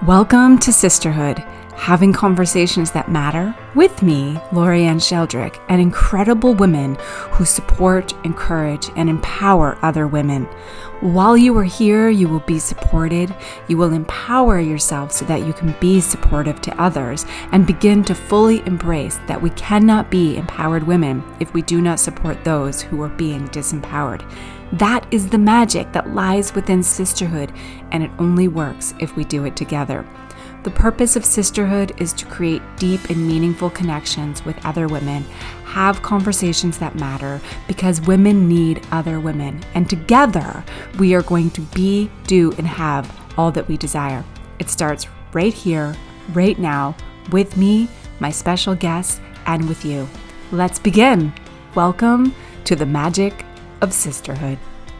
Welcome to Sisterhood, having conversations that matter with me, Lorianne Sheldrick, and incredible women who support, encourage, and empower other women. While you are here, you will be supported. You will empower yourself so that you can be supportive to others and begin to fully embrace that we cannot be empowered women if we do not support those who are being disempowered. That is the magic that lies within sisterhood, and it only works if we do it together. The purpose of sisterhood is to create deep and meaningful connections with other women, have conversations that matter, because women need other women, and together we are going to be, do, and have all that we desire. It starts right here, right now, with me, my special guests, and with you. Let's begin. Welcome to the magic of sisterhood.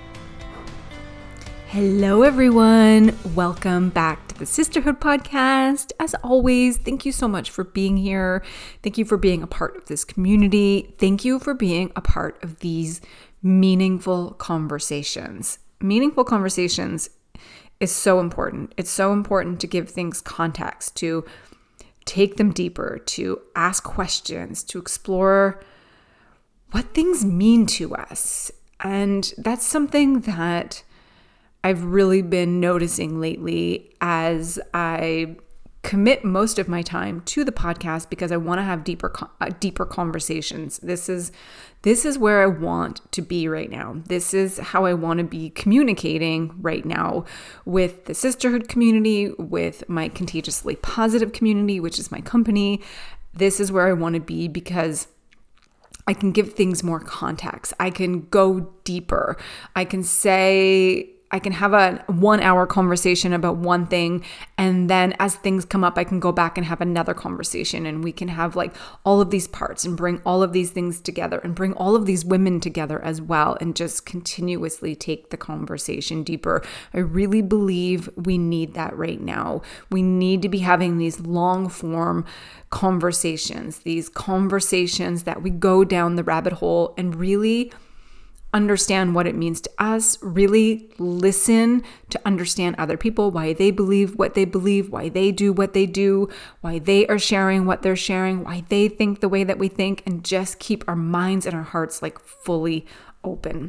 Hello, everyone. Welcome back to the Sisterhood Podcast. As always, thank you so much for being here. Thank you for being a part of this community. Thank you for being a part of these meaningful conversations. Meaningful conversations is so important. It's so important to give things context, to take them deeper, to ask questions, to explore what things mean to us. And that's something that I've really been noticing lately as I commit most of my time to the podcast, because I want to have deeper conversations. This is where I want to be right now. This is how I want to be communicating right now with the sisterhood community, with my Contagiously Positive community, which is my company. This is where I want to be because I can give things more context. I can go deeper. I can have a 1 hour conversation about one thing. And then as things come up, I can go back and have another conversation, and we can have like all of these parts and bring all of these things together and bring all of these women together as well, and just continuously take the conversation deeper. I really believe we need that right now. We need to be having these long form conversations, these conversations that we go down the rabbit hole and really understand what it means to us, really listen to understand other people, why they believe what they believe, why they do what they do, why they are sharing what they're sharing, why they think the way that we think, and just keep our minds and our hearts like fully open.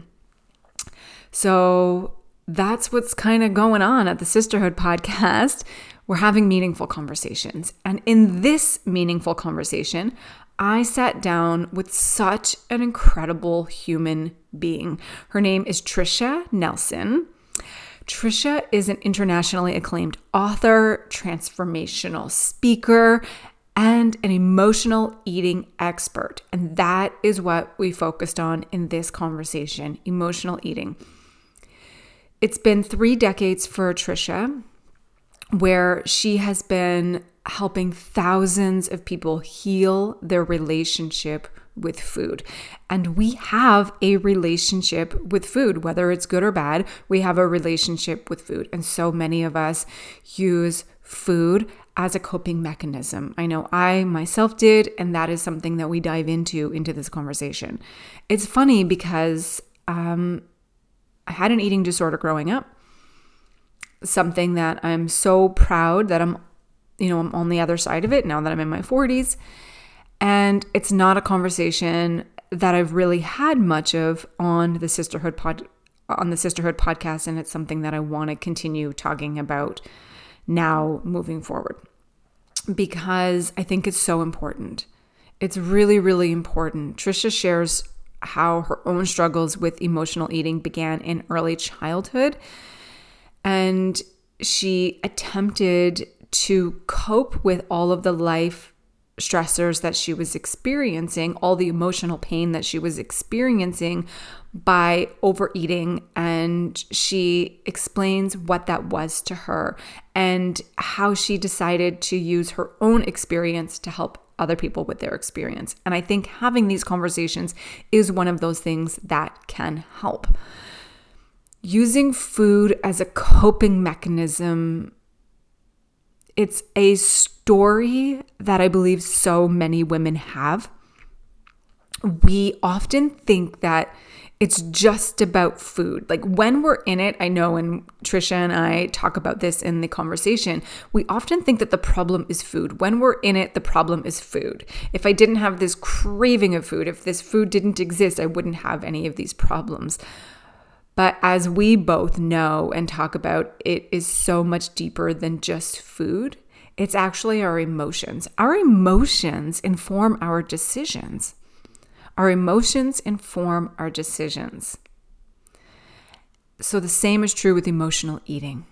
So that's what's kind of going on at the Sisterhood Podcast. We're having meaningful conversations. And in this meaningful conversation, I sat down with such an incredible human being. Her name is Tricia Nelson. Tricia is an internationally acclaimed author, transformational speaker, and an emotional eating expert. And that is what we focused on in this conversation, emotional eating. It's been 3 decades for Tricia, where she has been helping thousands of people heal their relationship with food. And we have a relationship with food, whether it's good or bad. We have a relationship with food. And so many of us use food as a coping mechanism. I know I myself did, and that is something that we dive into this conversation. It's funny because I had an eating disorder growing up. Something that I'm so proud that I'm on the other side of it now that I'm in my 40s. And it's not a conversation that I've really had much of on the Sisterhood Podcast, and it's something that I want to continue talking about now moving forward, because I think it's so important. It's really, really important. Tricia shares how her own struggles with emotional eating began in early childhood, and she attempted to cope with all of the life stressors that she was experiencing, all the emotional pain that she was experiencing by overeating. And she explains what that was to her and how she decided to use her own experience to help other people with their experience. And I think having these conversations is one of those things that can help. Using food as a coping mechanism, it's a story that I believe so many women have. We often think that It's just about food. Like when we're in it, I know, and Trisha and I talk about this in the conversation, we often think that the problem is food. When we're in it, the problem is food. If I didn't have this craving of food, if this food didn't exist, I wouldn't have any of these problems. But as we both know and talk about, it is so much deeper than just food. It's actually our emotions. Our emotions inform our decisions. Our emotions inform our decisions. So the same is true with emotional eating.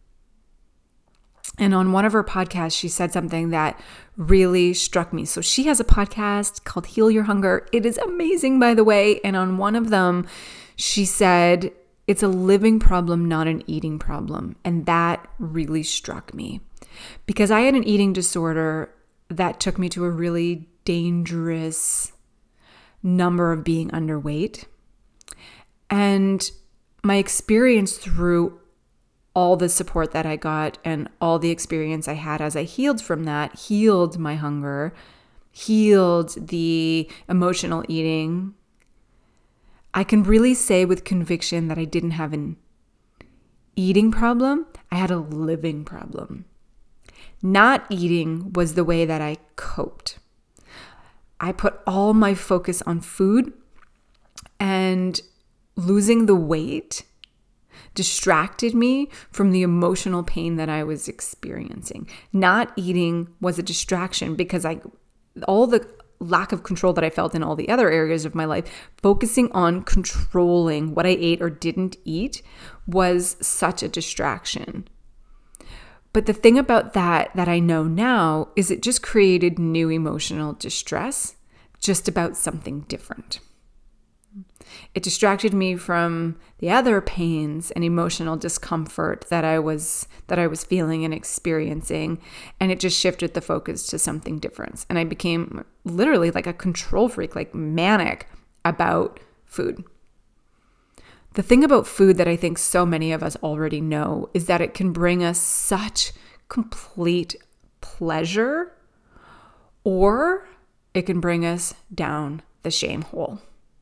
And on one of her podcasts, she said something that really struck me. So she has a podcast called Heal Your Hunger. It is amazing, by the way. And on one of them, she said, it's a living problem, not an eating problem. And that really struck me because I had an eating disorder that took me to a really dangerous number of being underweight. And my experience through all the support that I got and all the experience I had as I healed from that, healed my hunger, healed the emotional eating, I can really say with conviction that I didn't have an eating problem. I had a living problem. Not eating was the way that I coped. I put all my focus on food, and losing the weight distracted me from the emotional pain that I was experiencing. Not eating was a distraction because all the lack of control that I felt in all the other areas of my life, focusing on controlling what I ate or didn't eat was such a distraction. But the thing about that I know now is it just created new emotional distress, just about something different. It distracted me from the other pains and emotional discomfort that I was feeling and experiencing, and it just shifted the focus to something different. And I became literally like a control freak, like manic about food. The thing about food that I think so many of us already know is that it can bring us such complete pleasure, or it can bring us down the shame hole.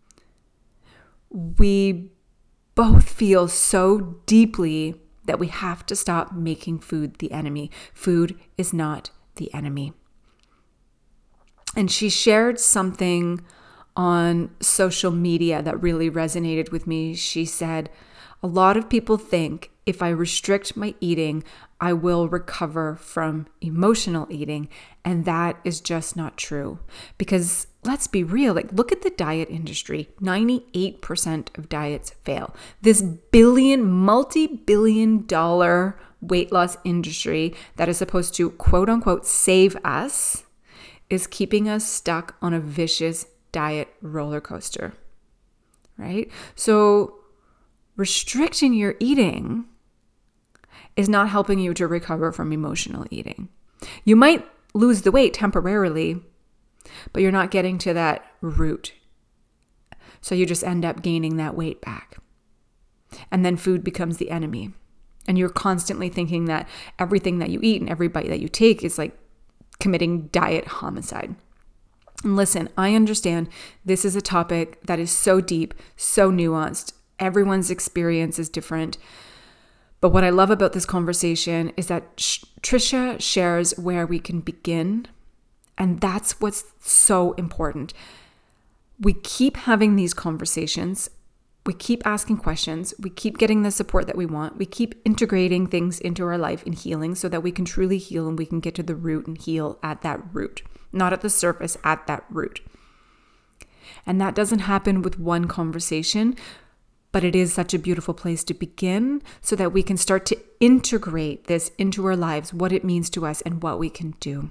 We both feel so deeply that we have to stop making food the enemy. Food is not the enemy. And she shared something on social media that really resonated with me. She said, a lot of people think if I restrict my eating, I will recover from emotional eating. And that is just not true. Because let's be real, like look at the diet industry. 98% of diets fail. This multi-billion dollar weight loss industry that is supposed to quote unquote save us is keeping us stuck on a vicious diet roller coaster, right? So restricting your eating is not helping you to recover from emotional eating. You might lose the weight temporarily, but you're not getting to that root. So you just end up gaining that weight back. And then food becomes the enemy. And you're constantly thinking that everything that you eat and every bite that you take is like committing diet homicide. And listen, I understand this is a topic that is so deep, so nuanced. Everyone's experience is different. But what I love about this conversation is that Trisha shares where we can begin. And that's what's so important. We keep having these conversations. We keep asking questions. We keep getting the support that we want. We keep integrating things into our life and healing so that we can truly heal and we can get to the root and heal at that root, not at the surface, at that root. And that doesn't happen with one conversation, but it is such a beautiful place to begin so that we can start to integrate this into our lives, what it means to us and what we can do.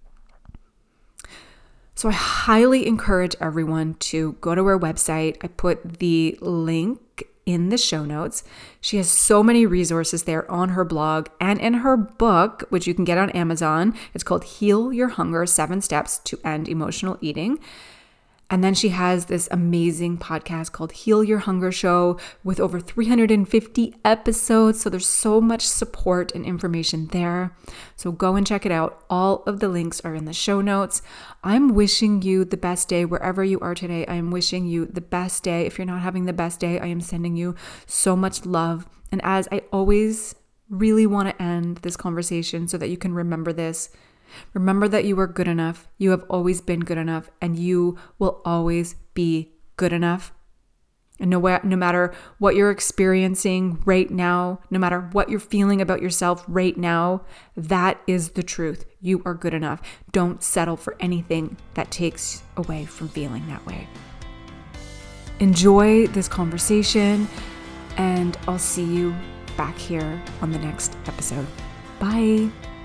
So I highly encourage everyone to go to her website. I put the link in the show notes. She has so many resources there on her blog and in her book, which you can get on Amazon. It's called Heal Your Hunger, 7 Steps to End Emotional Eating. And then she has this amazing podcast called Heal Your Hunger Show with over 350 episodes. So there's so much support and information there. So go and check it out. All of the links are in the show notes. I'm wishing you the best day wherever you are today. I am wishing you the best day. If you're not having the best day, I am sending you so much love. And as I always really want to end this conversation so that you can remember this, remember that you are good enough. You have always been good enough, and you will always be good enough. And no matter what you're experiencing right now, no matter what you're feeling about yourself right now, that is the truth. You are good enough. Don't settle for anything that takes away from feeling that way. Enjoy this conversation, and I'll see you back here on the next episode. Bye.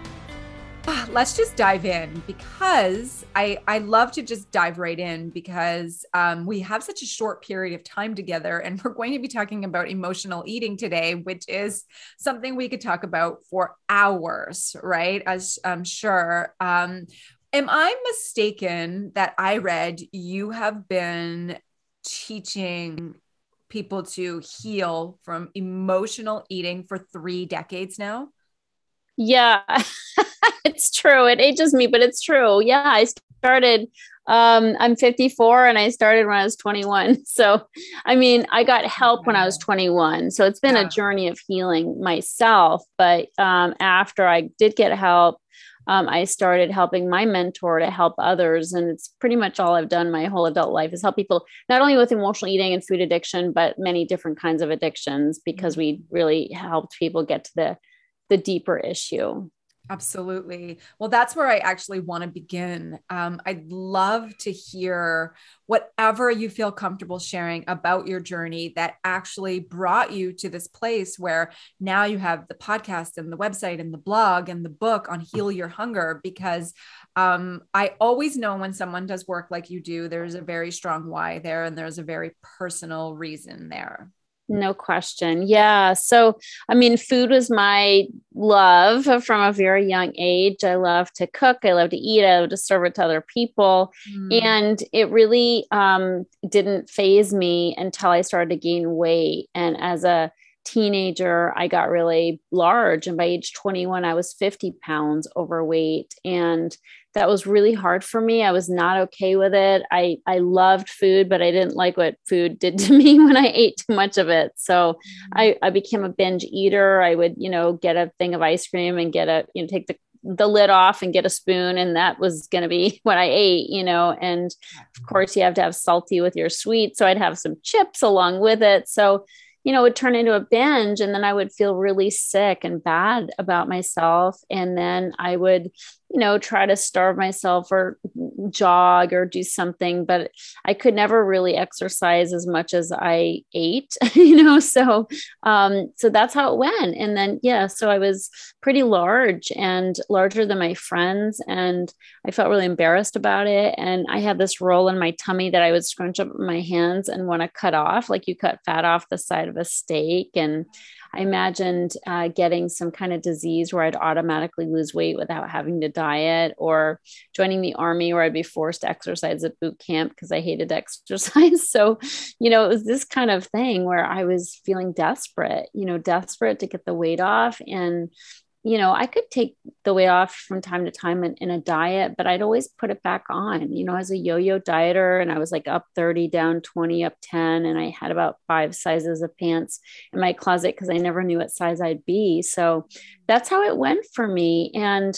Let's just dive in, because I love to just dive right in, because we have such a short period of time together, and we're going to be talking about emotional eating today, which is something we could talk about for hours, right? As I'm sure. Am I mistaken that I read you have been teaching people to heal from emotional eating for 3 decades now? Yeah, it's true. It ages me, but it's true. Yeah, I started, I'm 54 and I started when I was 21. So, I mean, I got help when I was 21. So it's been a journey of healing myself. But after I did get help, I started helping my mentor to help others. And it's pretty much all I've done my whole adult life is help people, not only with emotional eating and food addiction, but many different kinds of addictions, because we really helped people get to the deeper issue. Absolutely. Well, that's where I actually want to begin. I'd love to hear whatever you feel comfortable sharing about your journey that actually brought you to this place where now you have the podcast and the website and the blog and the book on Heal Your Hunger, because I always know when someone does work like you do, there's a very strong why there, and there's a very personal reason there. No question. Yeah. So, I mean, food was my love from a very young age. I love to cook. I love to eat. I love to serve it to other people. And it really didn't faze me until I started to gain weight. And as a teenager, I got really large. And by age 21, I was 50 pounds overweight. And that was really hard for me. I was not okay with it. I loved food, but I didn't like what food did to me when I ate too much of it. So I became a binge eater. I would, get a thing of ice cream and take the lid off and get a spoon. And that was going to be what I ate, and of course you have to have salty with your sweet. So I'd have some chips along with it. So it would turn into a binge, and then I would feel really sick and bad about myself. And then I would, try to starve myself or jog or do something, but I could never really exercise as much as I ate, so that's how it went. And then, so I was pretty large and larger than my friends, and I felt really embarrassed about it. And I had this roll in my tummy that I would scrunch up my hands and want to cut off, like you cut fat off the side of a steak. And I imagined getting some kind of disease where I'd automatically lose weight without having to diet, or joining the army where I'd be forced to exercise at boot camp because I hated exercise. So, it was this kind of thing where I was feeling desperate, desperate to get the weight off. And I could take the weight off from time to time in a diet, but I'd always put it back on, as a yo-yo dieter. And I was like up 30, down 20, up 10. And I had about 5 sizes of pants in my closet because I never knew what size I'd be. So that's how it went for me. And,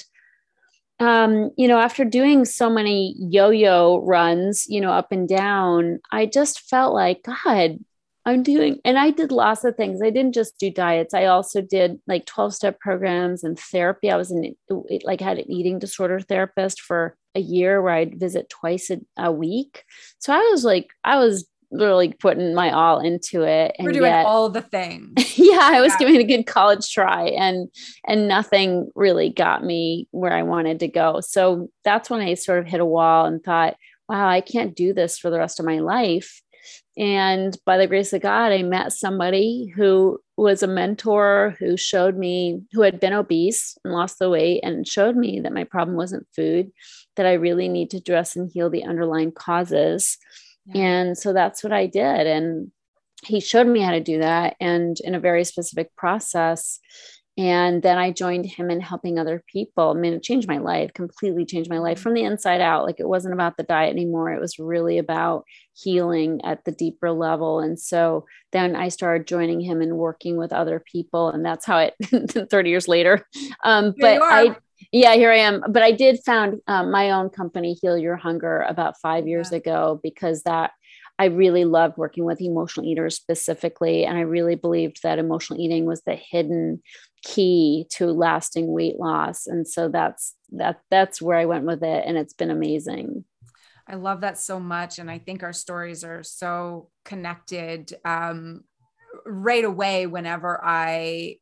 after doing so many yo-yo runs, up and down, I just felt like, God, and I did lots of things. I didn't just do diets. I also did like 12-step programs and therapy. I was had an eating disorder therapist for a year where I'd visit twice a week. So I was literally putting my all into it. And we're doing all the things. I was giving it a good college try, and nothing really got me where I wanted to go. So that's when I sort of hit a wall and thought, wow, I can't do this for the rest of my life. And by the grace of God, I met somebody who was a mentor who showed me, who had been obese and lost the weight, and showed me that my problem wasn't food, that I really need to address and heal the underlying causes. Yeah. And so that's what I did. And he showed me how to do that, and in a very specific process. And then I joined him in helping other people. I mean, it changed my life, completely changed my life from the inside out. Like, it wasn't about the diet anymore. It was really about healing at the deeper level. And so then I started joining him and working with other people. And that's how it, 30 years later. Yeah, here I am. But I did found my own company, Heal Your Hunger, about 5 years ago, because I really loved working with emotional eaters specifically. And I really believed that emotional eating was the hidden key to lasting weight loss. And so that's where I went with it. And it's been amazing. I love that so much. And I think our stories are so connected. Right away, whenever I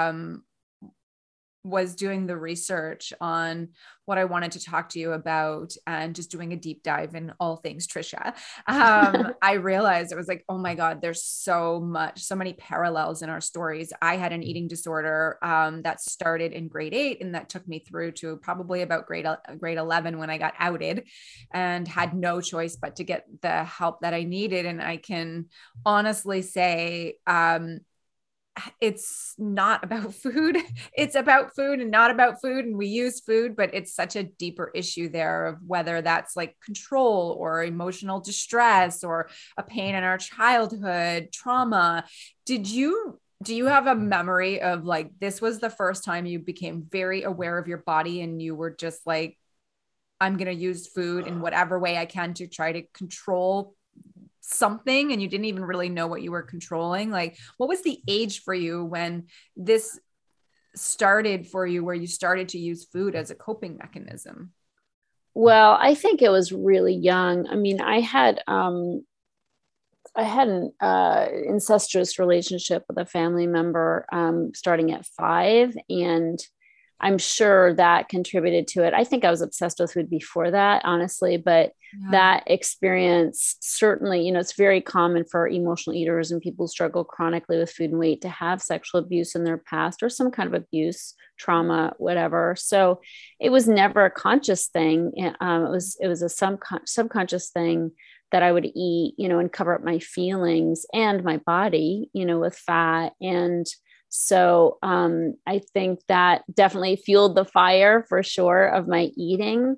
was doing the research on what I wanted to talk to you about and just doing a deep dive in all things Trisha, I realized it was like, oh my God, there's so many parallels in our stories. I had an eating disorder that started in grade 8, and that took me through to probably about grade 11 when I got outed and had no choice but to get the help that I needed. And I can honestly say, it's not about food. It's about food and not about food. And we use food, but it's such a deeper issue there of whether that's like control or emotional distress or a pain in our childhood, trauma. Do you have a memory of like, this was the first time you became very aware of your body and you were just like, I'm going to use food in whatever way I can to try to control something, and you didn't even really know what you were controlling? Like, what was the age for you when this started for you, where you started to use food as a coping mechanism? Well, I think it was really young. I mean, I had an incestuous relationship with a family member starting at 5, and I'm sure that contributed to it. I think I was obsessed with food before that, honestly, but that experience certainly, it's very common for emotional eaters and people who struggle chronically with food and weight to have sexual abuse in their past or some kind of abuse, trauma, whatever. So it was never a conscious thing. It was a subconscious thing that I would eat, and cover up my feelings and my body, with fat. And so I think that definitely fueled the fire for sure of my eating,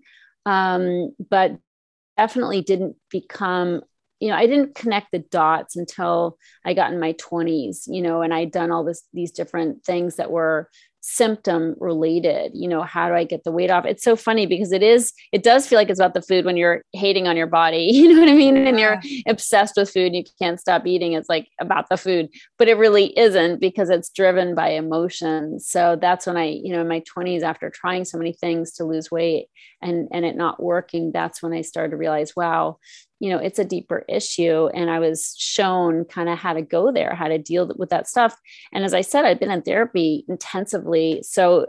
but definitely didn't become, I didn't connect the dots until I got in my 20s, and I'd done all these different things that were symptom related. How do I get the weight off? It's so funny because it does feel like it's about the food when you're hating on your body, you know what I mean? And you're obsessed with food and you can't stop eating. It's like about the food, but it really isn't, because it's driven by emotions. So that's when I, in my 20s, after trying so many things to lose weight and it not working, that's when I started to realize, wow, it's a deeper issue. And I was shown kind of how to go there, how to deal with that stuff. And as I said, I've been in therapy intensively. So,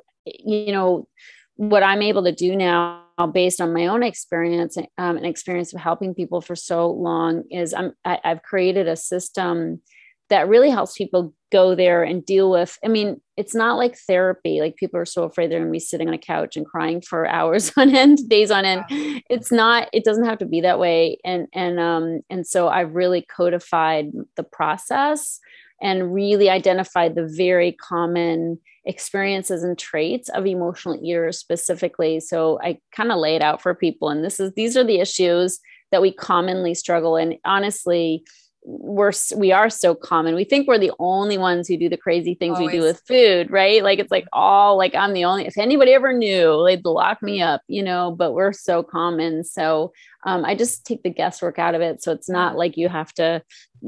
what I'm able to do now, based on my own experience and experience of helping people for so long, is I've created a system that really helps people go there and deal with. I mean, it's not like therapy. Like, people are so afraid they're going to be sitting on a couch and crying for hours on end, days on end. It's not, it doesn't have to be that way. And so I've really codified the process and really identified the very common experiences and traits of emotional eaters specifically. So I kind of lay it out for people. And these are the issues that we commonly struggle. And honestly, we are so common. We think we're the only ones who do the crazy things we do with food, right? Like, it's like I'm the only, if anybody ever knew, they'd lock me up, but we're so common. So I just take the guesswork out of it. So it's not like you have to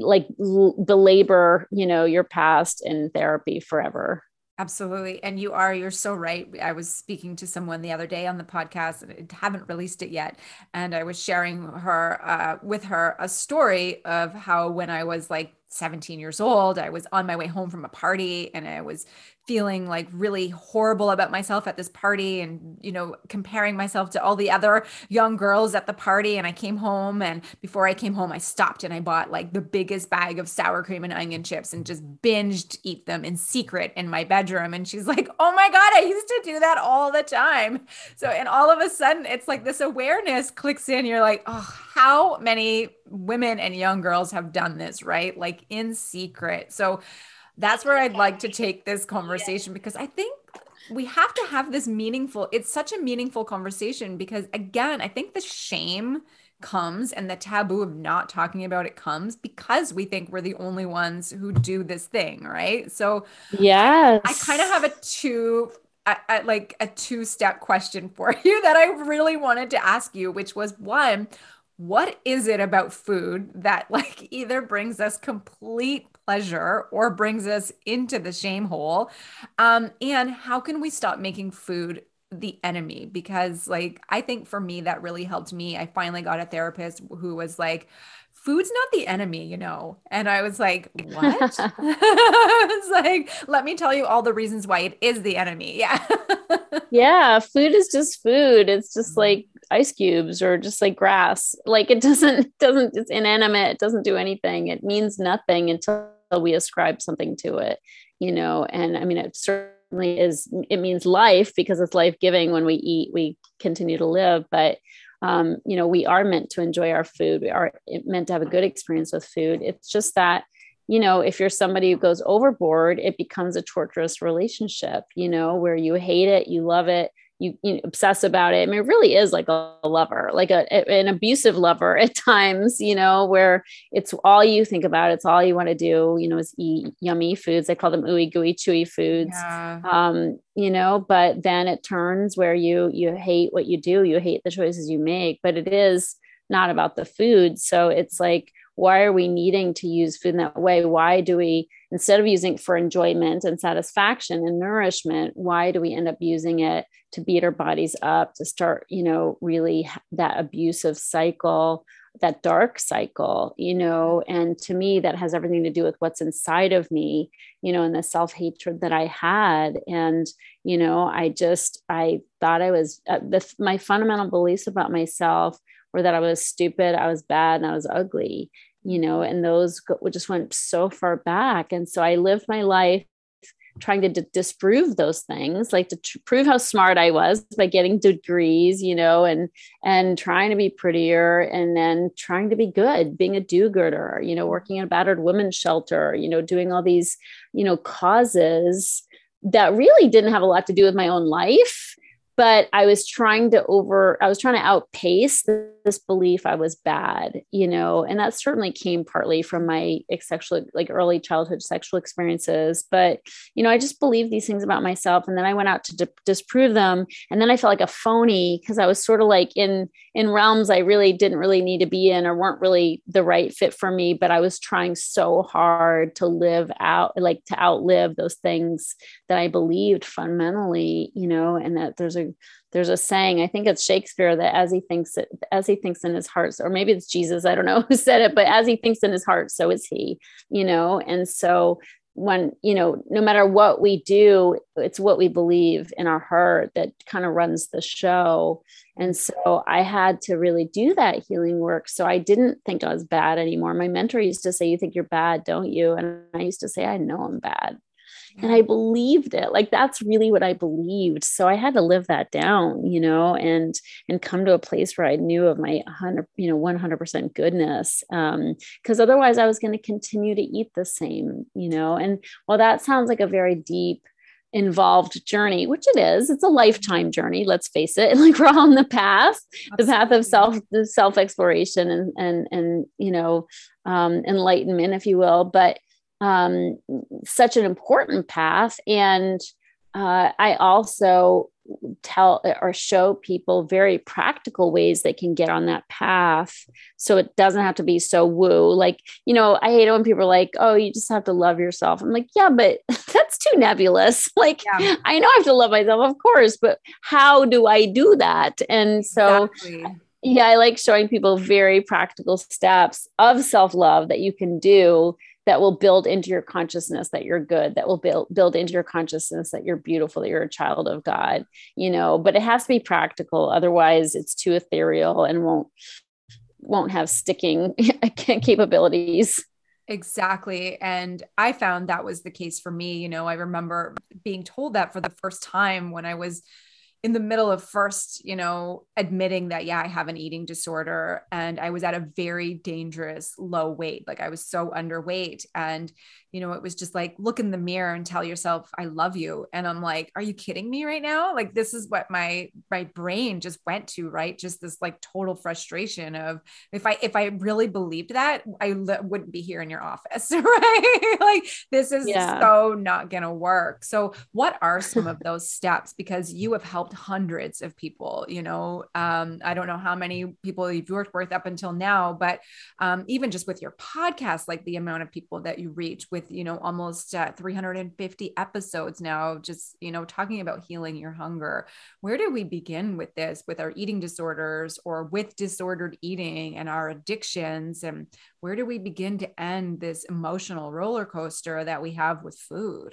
belabor, your past in therapy forever. Absolutely. And you're so right. I was speaking to someone the other day on the podcast, and I haven't released it yet. And I was sharing with her a story of how when I was like 17 years old, I was on my way home from a party and I was feeling like really horrible about myself at this party and, comparing myself to all the other young girls at the party. And I came home, and before I came home, I stopped and I bought like the biggest bag of sour cream and onion chips and just binged eat them in secret in my bedroom. And she's like, oh my God, I used to do that all the time. So, and all of a sudden it's like this awareness clicks in. You're like, oh, how many women and young girls have done this, right? Like in secret. So that's where I'd like to take this conversation, because I think we have to have this it's such a meaningful conversation, because again, I think the shame comes and the taboo of not talking about it comes because we think we're the only ones who do this thing, right? So yes, I kind of have like a two-step question for you that I really wanted to ask you, which was, one, what is it about food that like either brings us complete pleasure or brings us into the shame hole? And how can we stop making food the enemy? Because like I think for me that really helped me. I finally got a therapist who was like, food's not the enemy. And I was like, what? It's like, let me tell you all the reasons why it is the enemy. Yeah. yeah, food is just food. It's just like ice cubes or just like grass. Like it doesn't, it's inanimate. It doesn't do anything. It means nothing until we ascribe something to it, and I mean, it certainly it means life, because it's life-giving. When we eat, we continue to live, but we are meant to enjoy our food. We are meant to have a good experience with food. It's just that, if you're somebody who goes overboard, it becomes a torturous relationship, where you hate it, you love it, you obsess about it. I mean, it really is like a lover, like an abusive lover at times, where it's all you think about. It's all you want to do, is eat yummy foods. I call them ooey gooey chewy foods. Yeah. But then it turns where you hate what you do. You hate the choices you make, but it is not about the food. So it's like, why are we needing to use food in that way? Why do we, instead of using it for enjoyment and satisfaction and nourishment, why do we end up using it to beat our bodies up, to start, really that abusive cycle, that dark cycle, and to me, that has everything to do with what's inside of me, and the self-hatred that I had. And, I thought I was, my fundamental beliefs about myself were that I was stupid, I was bad, and I was ugly, and those just went so far back. And so I lived my life trying to disprove those things, like to prove how smart I was by getting degrees, and trying to be prettier, and then trying to be good, being a do-gooder, working in a battered women's shelter, doing all these, causes that really didn't have a lot to do with my own life. But I was trying to outpace this belief I was bad, and that certainly came partly from my early childhood sexual experiences. But, I just believed these things about myself. And then I went out to disprove them. And then I felt like a phony, because I was sort of like in realms I really didn't really need to be in, or weren't really the right fit for me. But I was trying so hard to live out, like to outlive those things that I believed fundamentally, and that there's a saying, I think it's Shakespeare, that as he thinks in his heart, or maybe it's Jesus, I don't know who said it, but as he thinks in his heart, so is he, and so when, no matter what we do, it's what we believe in our heart that kind of runs the show. And so I had to really do that healing work. So I didn't think I was bad anymore. My mentor used to say, you think you're bad, don't you? And I used to say, I know I'm bad. And I believed it. Like, that's really what I believed. So I had to live that down, and come to a place where I knew of my 100% goodness. Cause otherwise I was going to continue to eat the same, and while that sounds like a very deep, involved journey, which it is, it's a lifetime journey. Let's face it. Like, we're on the path of self exploration and enlightenment, if you will. But such an important path. And I also tell or show people very practical ways they can get on that path. So it doesn't have to be so woo. Like, I hate it when people are like, oh, you just have to love yourself. I'm like, yeah, but that's too nebulous. Like, yeah. I know I have to love myself, of course, but how do I do that? And so yeah, I like showing people very practical steps of self-love that you can do that will build into your consciousness that you're good, that will build into your consciousness that you're beautiful, that you're a child of God, but it has to be practical. Otherwise it's too ethereal and won't have sticking capabilities. Exactly. And I found that was the case for me. I remember being told that for the first time when I was in the middle of first, admitting that, yeah, I have an eating disorder, and I was at a very dangerous low weight. Like I was so underweight, and, it was just like, look in the mirror and tell yourself, I love you. And I'm like, are you kidding me right now? Like, this is what my brain just went to, right? Just this like total frustration of, if I really believed that, I wouldn't be here in your office, right? Like, this is so not going to work. So what are some of those steps? Because you have helped hundreds of people, I don't know how many people you've worked with up until now, but even just with your podcast, like the amount of people that you reach with, almost 350 episodes now, just, talking about healing your hunger. Where do we begin with this, with our eating disorders or with disordered eating and our addictions? And where do we begin to end this emotional roller coaster that we have with food?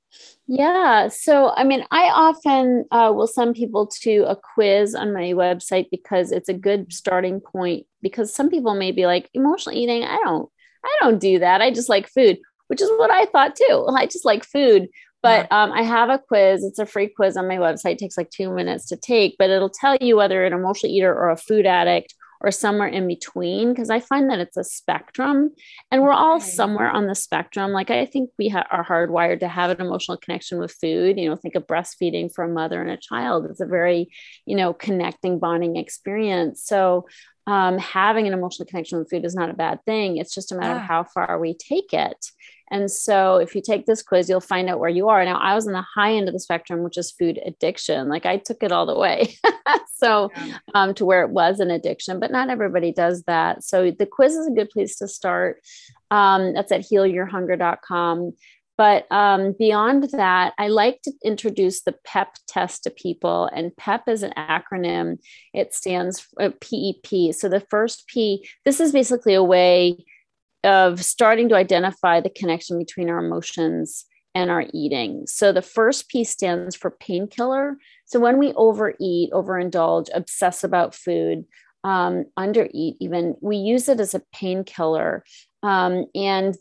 Yeah. So, I mean, I often will send people to a quiz on my website because it's a good starting point. Because some people may be like, emotional eating, I don't do that. I just like food, which is what I thought too. I just like food. But I have a quiz. It's a free quiz on my website. It takes like 2 minutes to take, but it'll tell you whether you're an emotional eater or a food addict or somewhere in between, because I find that it's a spectrum and we're all somewhere on the spectrum. Like I think we are hardwired to have an emotional connection with food. Think of breastfeeding for a mother and a child. It's a very, connecting, bonding experience. So having an emotional connection with food is not a bad thing. It's just a matter of how far we take it. And so if you take this quiz, you'll find out where you are. Now, I was on the high end of the spectrum, which is food addiction. Like I took it all the way. So to where it was an addiction, but not everybody does that. So the quiz is a good place to start. That's at healyourhunger.com. But beyond that, I like to introduce the PEP test to people. And PEP is an acronym. It stands for PEP. So the first P, this is basically a way of starting to identify the connection between our emotions and our eating. So the first P stands for painkiller. So when we overeat, overindulge, obsess about food, undereat even, we use it as a painkiller. And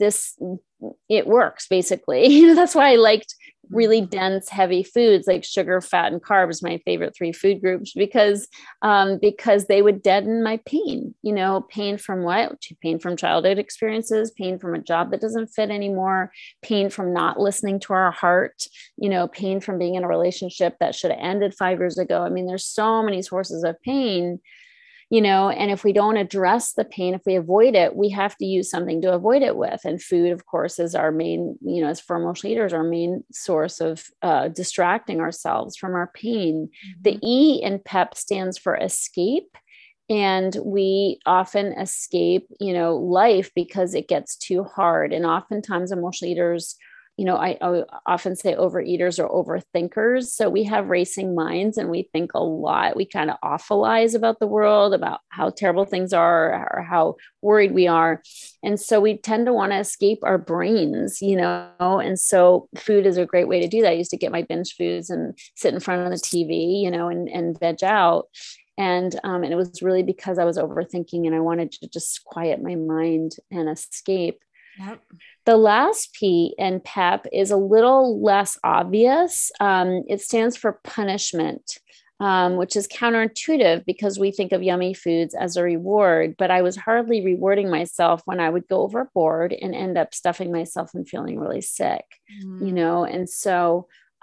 it works basically. That's why I liked really dense, heavy foods like sugar, fat, and carbs, my favorite 3 food groups, because they would deaden my pain. Pain from what? Pain from childhood experiences, pain from a job that doesn't fit anymore, pain from not listening to our heart, pain from being in a relationship that should have ended 5 years ago. I mean, there's so many sources of pain. And if we don't address the pain, if we avoid it, we have to use something to avoid it with. And food, of course, is our main, as for emotional eaters, our main source of distracting ourselves from our pain. Mm-hmm. The E in PEP stands for escape. And we often escape, life because it gets too hard. And oftentimes emotional eaters, I often say overeaters or overthinkers. So we have racing minds and we think a lot. We kind of awfulize about the world, about how terrible things are or how worried we are. And so we tend to want to escape our brains, and so food is a great way to do that. I used to get my binge foods and sit in front of the TV, and veg out. And it was really because I was overthinking and I wanted to just quiet my mind and escape. Yep. The last P in PEP is a little less obvious. It stands for punishment, which is counterintuitive because we think of yummy foods as a reward, but I was hardly rewarding myself when I would go overboard and end up stuffing myself and feeling really sick, and so,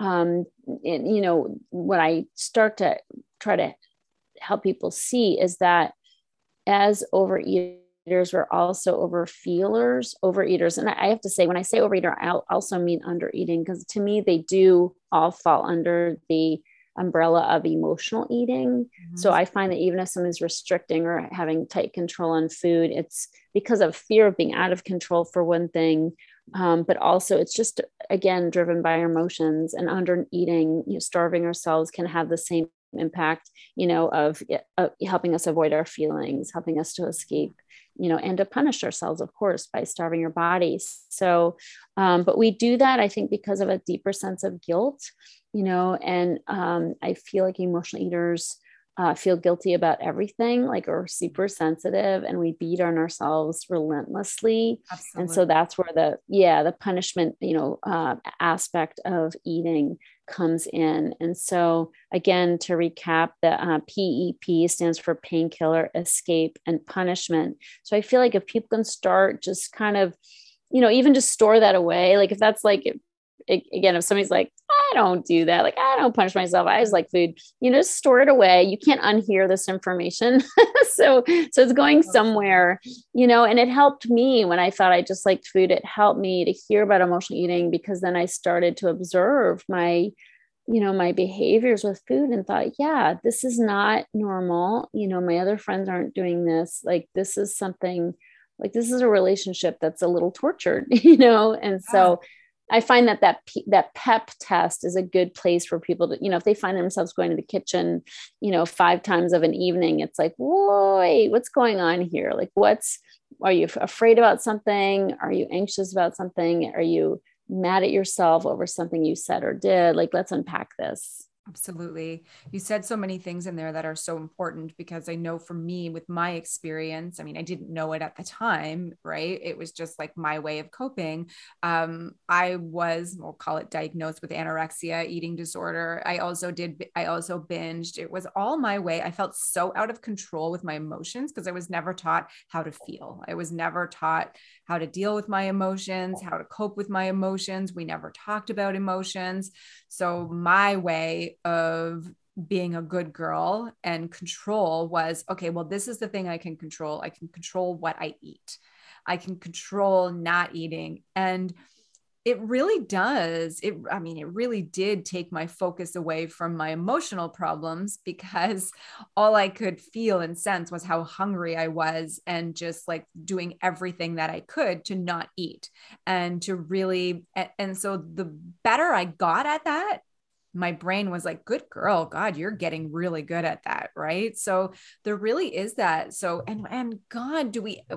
what I start to try to help people see is that as overeaters, we're also overeaters. And I have to say, when I say overeater, I also mean undereating, because to me, they do all fall under the umbrella of emotional eating. Mm-hmm. So I find that even if someone's restricting or having tight control on food, it's because of fear of being out of control for one thing. But also it's just, again, driven by our emotions, and under eating, starving ourselves can have the same impact, of helping us avoid our feelings, helping us to escape, and to punish ourselves, of course, by starving our bodies. So, but we do that, I think, because of a deeper sense of guilt, and I feel like emotional eaters feel guilty about everything, like we're super sensitive and we beat on ourselves relentlessly. And Absolutely. so that's where the punishment, aspect of eating comes in. And so again, to recap, the PEP stands for painkiller, escape, and punishment. So I feel like if people can start just kind of, even just store that away, like if that's like, again, if somebody's like, I don't do that, like I don't punish myself, I just like food, just store it away. You can't unhear this information. So it's going somewhere, and it helped me when I thought I just liked food. It helped me to hear about emotional eating, because then I started to observe my behaviors with food and thought, yeah, this is not normal. My other friends aren't doing this. Like, this is something, like, this is a relationship that's a little tortured, And Yeah. so I find that PEP test is a good place for people to, if they find themselves going to the kitchen, 5 times of an evening, it's like, wait, what's going on here? Like, are you afraid about something? Are you anxious about something? Are you mad at yourself over something you said or did? Like, let's unpack this. Absolutely. You said so many things in there that are so important, because I know for me, with my experience, I mean, I didn't know it at the time, right? It was just like my way of coping. We'll call it, diagnosed with anorexia, eating disorder. I also binged. It was all my way. I felt so out of control with my emotions because I was never taught how to feel. I was never taught how to deal with my emotions, how to cope with my emotions. We never talked about emotions. So my way of being a good girl and control was, okay, well, this is the thing I can control. I can control what I eat. I can control not eating. And it really does. It really did take my focus away from my emotional problems, because all I could feel and sense was how hungry I was, and just like doing everything that I could to not eat, and to really, and so the better I got at that, my brain was like, good girl, God, you're getting really good at that. Right. So there really is that. So, and God,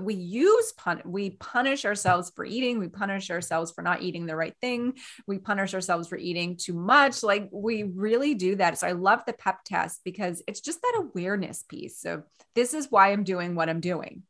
we punish ourselves for eating. We punish ourselves for not eating the right thing. We punish ourselves for eating too much. Like, we really do that. So I love the PEP test, because it's just that awareness piece. So this is why I'm doing what I'm doing.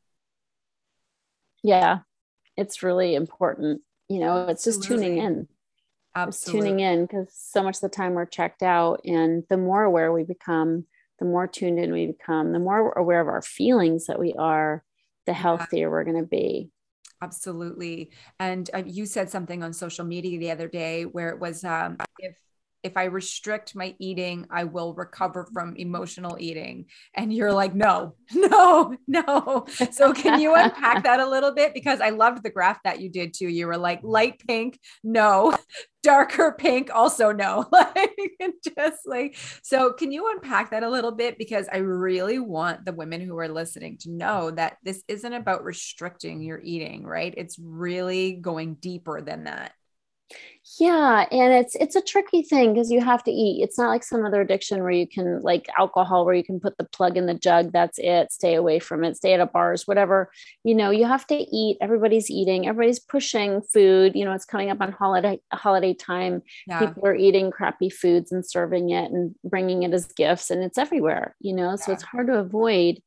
Yeah, it's really important. It's just tuning Absolutely. in. It's tuning Absolutely. in, because so much of the time we're checked out. And the more aware we become, the more tuned in we become, the more aware of our feelings that we are, the Yeah. healthier we're going to be. Absolutely. And you said something on social media the other day where it was, if I restrict my eating, I will recover from emotional eating. And you're like, no, no, no. So can you unpack that a little bit? Because I loved the graph that you did too. You were like, light pink, no, darker pink, also no. Like, just like, so can you unpack that a little bit? Because I really want the women who are listening to know that this isn't about restricting your eating, right? It's really going deeper than that. Yeah, and it's a tricky thing, because you have to eat. It's not like some other addiction where you can, like alcohol, where you can put the plug in the jug, that's it, stay away from it, stay out of bars, whatever. You have to eat. Everybody's eating, everybody's pushing food. It's coming up on holiday time. Yeah. People are eating crappy foods and serving it and bringing it as gifts, and it's everywhere, so Yeah. it's hard to avoid.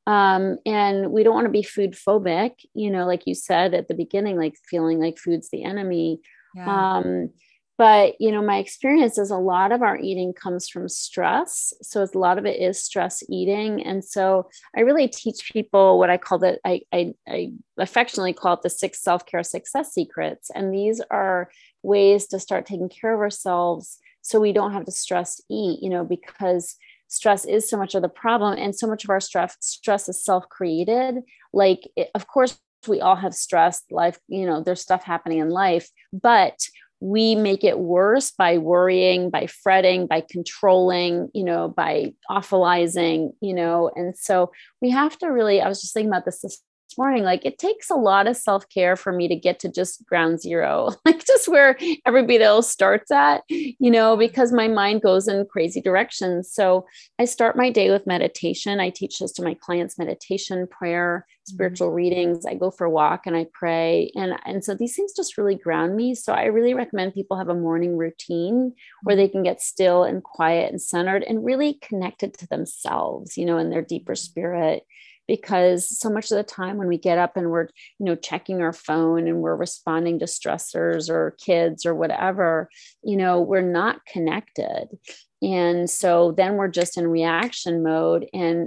And we don't want to be food phobic, like you said at the beginning, like feeling like food's the enemy. Yeah. um, but my experience is a lot of our eating comes from stress, so a lot of it is stress eating. And so I really teach people what I call I affectionately call it the 6 self-care success secrets. And these are ways to start taking care of ourselves so we don't have to stress eat, because stress is so much of the problem, and so much of our stress is self-created. Like, of course we all have stress, life, there's stuff happening in life, but we make it worse by worrying, by fretting, by controlling, by awfulizing, and so we have to really, I was just thinking about this morning, like it takes a lot of self-care for me to get to just ground zero, like just where everybody else starts at, because my mind goes in crazy directions. So I start my day with meditation. I teach this to my clients: meditation, prayer, spiritual readings. I go for a walk and I pray. And so these things just really ground me. So I really recommend people have a morning routine where they can get still and quiet and centered and really connected to themselves, in their deeper spirit. Because so much of the time when we get up and we're, checking our phone and we're responding to stressors or kids or whatever, we're not connected. And so then we're just in reaction mode,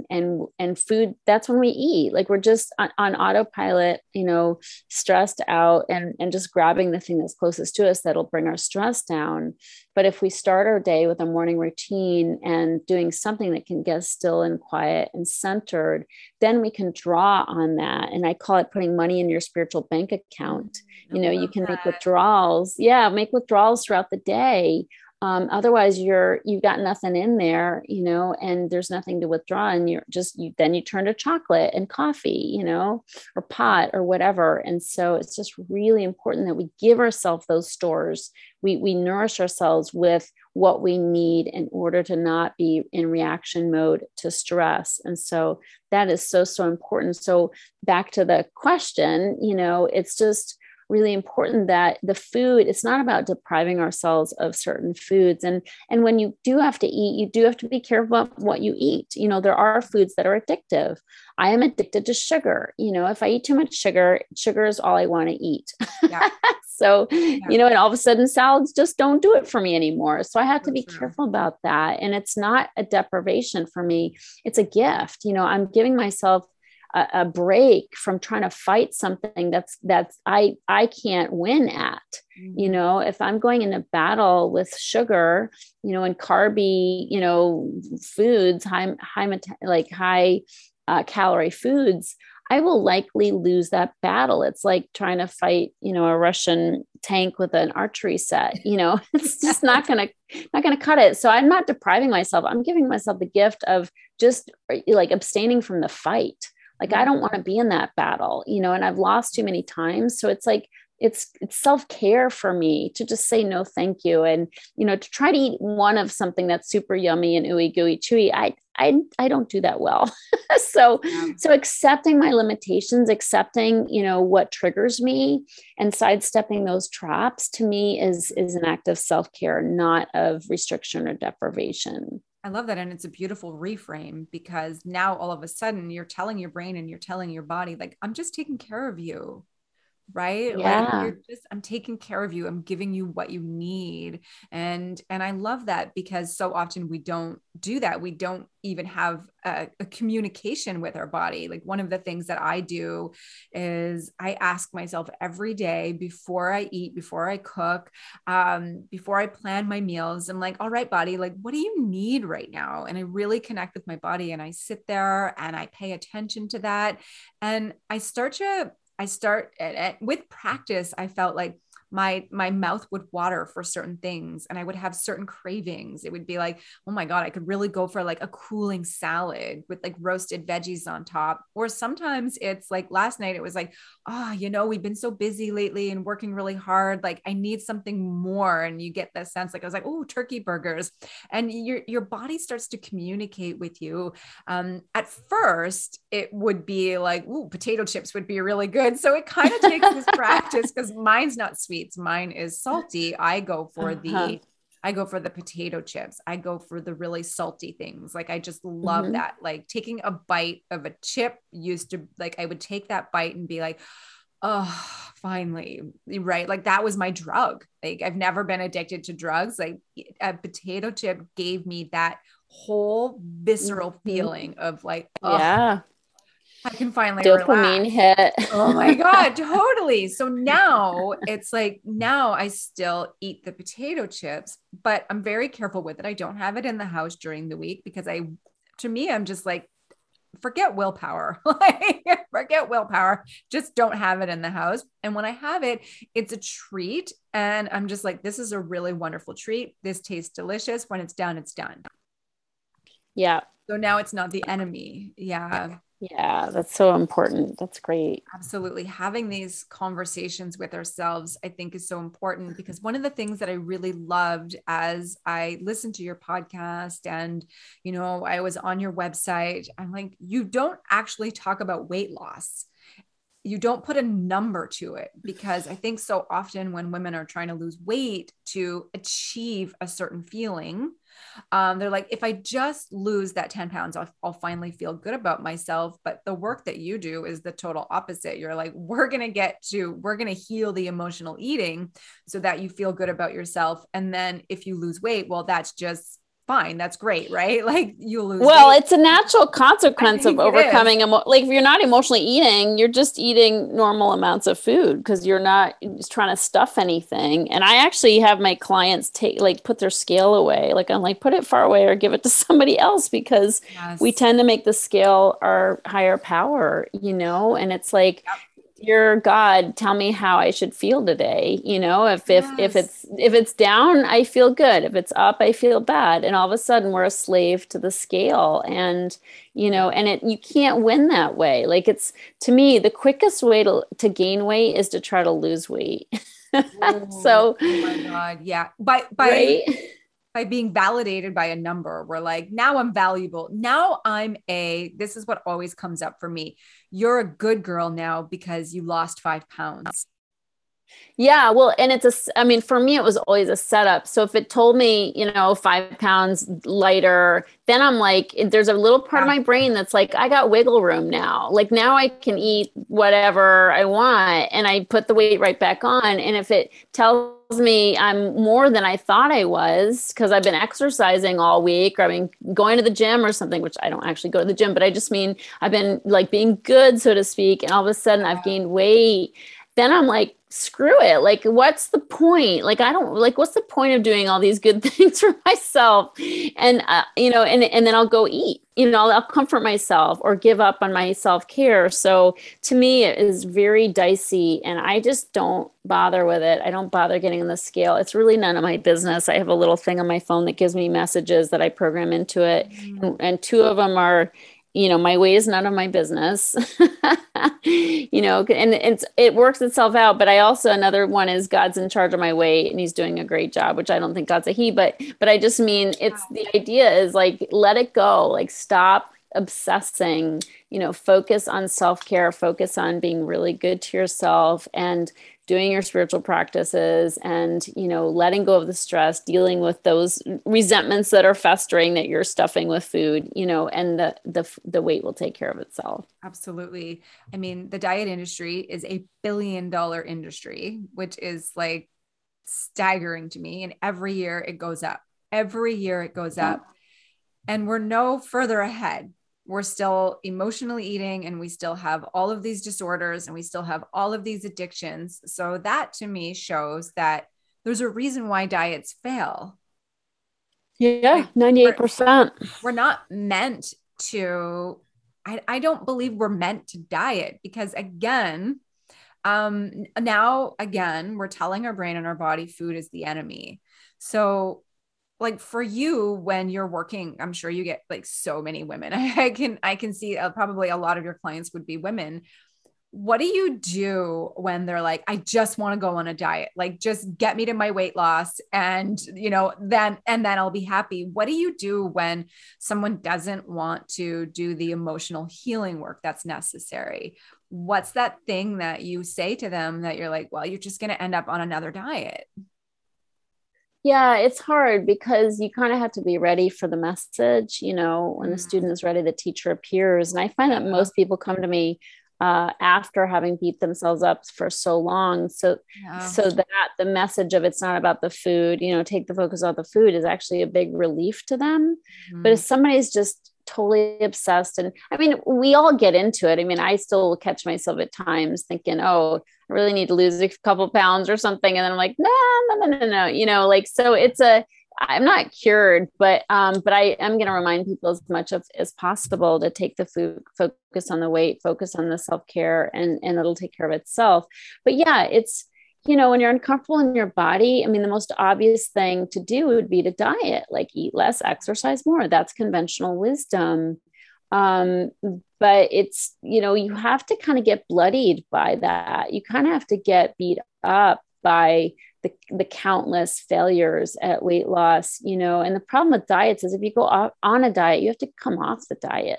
and food, that's when we eat. Like we're just on autopilot, stressed out and just grabbing the thing that's closest to us that'll bring our stress down. But if we start our day with a morning routine and doing something that can get us still and quiet and centered, then we can draw on that. And I call it putting money in your spiritual bank account. You can make withdrawals. Yeah, make withdrawals throughout the day. Otherwise you've got nothing in there, and there's nothing to withdraw, and then you turn to chocolate and coffee, or pot or whatever. And so it's just really important that we give ourselves those stores. We nourish ourselves with what we need in order to not be in reaction mode to stress. And so that is so, so important. So back to the question, it's just really important that the food, it's not about depriving ourselves of certain foods. And when you do have to eat, you do have to be careful about what you eat. There are foods that are addictive. I am addicted to sugar. If I eat too much sugar is all I want to eat. Yeah. So, and all of a sudden salads just don't do it for me anymore. So I have to be careful about that. And it's not a deprivation for me. It's a gift. I'm giving myself a break from trying to fight something that's I can't win at. If I'm going into battle with sugar, and carby, foods, high calorie foods, I will likely lose that battle. It's like trying to fight, a Russian tank with an archery set. It's just not going to cut it. So I'm not depriving myself. I'm giving myself the gift of just like abstaining from the fight. Like, I don't want to be in that battle, and I've lost too many times. So it's like, it's self-care for me to just say, no, thank you. And, to try to eat one of something that's super yummy and ooey gooey chewy. I don't do that well. So accepting my limitations, accepting, what triggers me and sidestepping those traps, to me is an act of self-care, not of restriction or deprivation. I love that. And it's a beautiful reframe, because now all of a sudden you're telling your brain and you're telling your body, like, I'm just taking care of you. Right? Yeah. Like I'm taking care of you. I'm giving you what you need. And I love that, because so often we don't do that. We don't even have a communication with our body. Like, one of the things that I do is I ask myself every day before I eat, before I cook, before I plan my meals, I'm like, all right, body, like, what do you need right now? And I really connect with my body, and I sit there and I pay attention to that. And I start with practice. I felt like my mouth would water for certain things, and I would have certain cravings. It would be like, oh my God, I could really go for like a cooling salad with like roasted veggies on top. Or sometimes it's like last night, it was like, we've been so busy lately and working really hard. Like, I need something more. And you get that sense, like, I was like, oh, turkey burgers. And your body starts to communicate with you. At first it would be like, ooh, potato chips would be really good. So it kind of takes this practice, because mine's not sweet. Mine is salty. I go for the potato chips. I go for the really salty things. Like, I just love that. Like, taking a bite of a chip I would take that bite and be like, oh, finally. Right. Like, that was my drug. Like, I've never been addicted to drugs. Like, a potato chip gave me that whole visceral feeling of like, yeah, I can finally dopamine relax. hit. Oh my God, totally. So now it's like, now I still eat the potato chips, but I'm very careful with it. I don't have it in the house during the week, because to me, I'm just like, forget willpower. Like, forget willpower. Just don't have it in the house. And when I have it, it's a treat. And I'm just like, this is a really wonderful treat. This tastes delicious. When it's done, it's done. Yeah. So now it's not the enemy. Yeah. Yeah, that's so important. That's great. Absolutely. Having these conversations with ourselves, I think, is so important because one of the things that I really loved as I listened to your podcast and, I was on your website, I'm like, you don't actually talk about weight loss. You don't put a number to it because I think so often when women are trying to lose weight to achieve a certain feeling, they're like, if I just lose that 10 pounds, I'll finally feel good about myself. But the work that you do is the total opposite. You're like, we're going to heal the emotional eating so that you feel good about yourself. And then if you lose weight, well, that's just fine. That's great, right? Like you lose Well, weight. it's a natural I consequence of think it is. overcoming like if you're not emotionally eating, you're just eating normal amounts of food because you're not just trying to stuff anything. And I actually have my clients put their scale away. Like I'm like, put it far away or give it to somebody else because we Yes. tend to make the scale our higher power, and it's like Yep. dear God, tell me how I should feel today. If Yes. it's down, I feel good. If it's up, I feel bad. And all of a sudden we're a slave to the scale. And you can't win that way. Like it's to me, the quickest way to gain weight is to try to lose weight. Oh, So, oh my God. Yeah. By right. being validated by a number, we're like, now I'm valuable. Now this is what always comes up for me. You're a good girl now because you lost 5 pounds. Yeah, well, and I mean, for me, it was always a setup. So if it told me, 5 pounds lighter, then I'm like, there's a little part of Yeah. my brain that's like, I got wiggle room now. Like now I can eat whatever I want and I put the weight right back on. And if it tells me I'm more than I thought I was because I've been exercising all week or I've been going to the gym or something, which I don't actually go to the gym, but I just mean I've been like being good, so to speak. And all of a sudden I've gained weight, then I'm like, screw it. Like, what's the point? Like, I don't like, what's the point of doing all these good things for myself? And, and then I'll go eat, I'll comfort myself or give up on my self care. So to me, it is very dicey and I just don't bother with it. I don't bother getting on the scale. It's really none of my business. I have a little thing on my phone that gives me messages that I program into it. Mm. And two of them are, my weight is none of my business. And it works itself out. But I also, another one is God's in charge of my weight and he's doing a great job, which I don't think God's a he, but I just mean it's the idea is like, let it go, like stop obsessing, focus on self-care, focus on being really good to yourself and doing your spiritual practices and letting go of the stress, dealing with those resentments that are festering that you're stuffing with food, and the weight will take care of itself. Absolutely. I mean, the diet industry is $1 billion industry, which is like staggering to me. And every year it goes up. Every year it goes up. And we're no further ahead. We're still emotionally eating and we still have all of these disorders and we still have all of these addictions. So that to me shows that there's a reason why diets fail. Yeah, Like we're 98%. we're not meant to, I don't believe we're meant to diet because now again, we're telling our brain and our body food is the enemy. So like for you when you're working, I'm sure you get like so many women. I can see probably a lot of your clients would be women. What do you do when they're like, I just want to go on a diet, like just get me to my weight loss and then I'll be happy? What do you do when someone doesn't want to do the emotional healing work that's necessary? What's that thing that you say to them that you're like, well, you're just going to end up on another diet? Yeah, it's hard because you kind of have to be ready for the message. When the Mm, student is ready, the teacher appears. And I find that yeah, most people come to me after having beat themselves up for so long. yeah. So that the message of it's not about the food, take the focus off the food is actually a big relief to them. But if Mm, somebody's just totally obsessed, and I mean, we all get into it. I mean, I still catch myself at times thinking, oh, I really need to lose a couple pounds or something. And then I'm like, no, no, no, no, no. Like, so I'm not cured, but I am going to remind people as much as possible to take the food, focus on the weight, focus on the self-care and it'll take care of itself. But yeah, it's, when you're uncomfortable in your body, I mean, the most obvious thing to do would be to diet, like eat less, exercise more. That's conventional wisdom. Um, but it's, you have to kind of get bloodied by that. You kind of have to get beat up by the countless failures at weight loss, and the problem with diets is if you go on a diet, you have to come off the diet,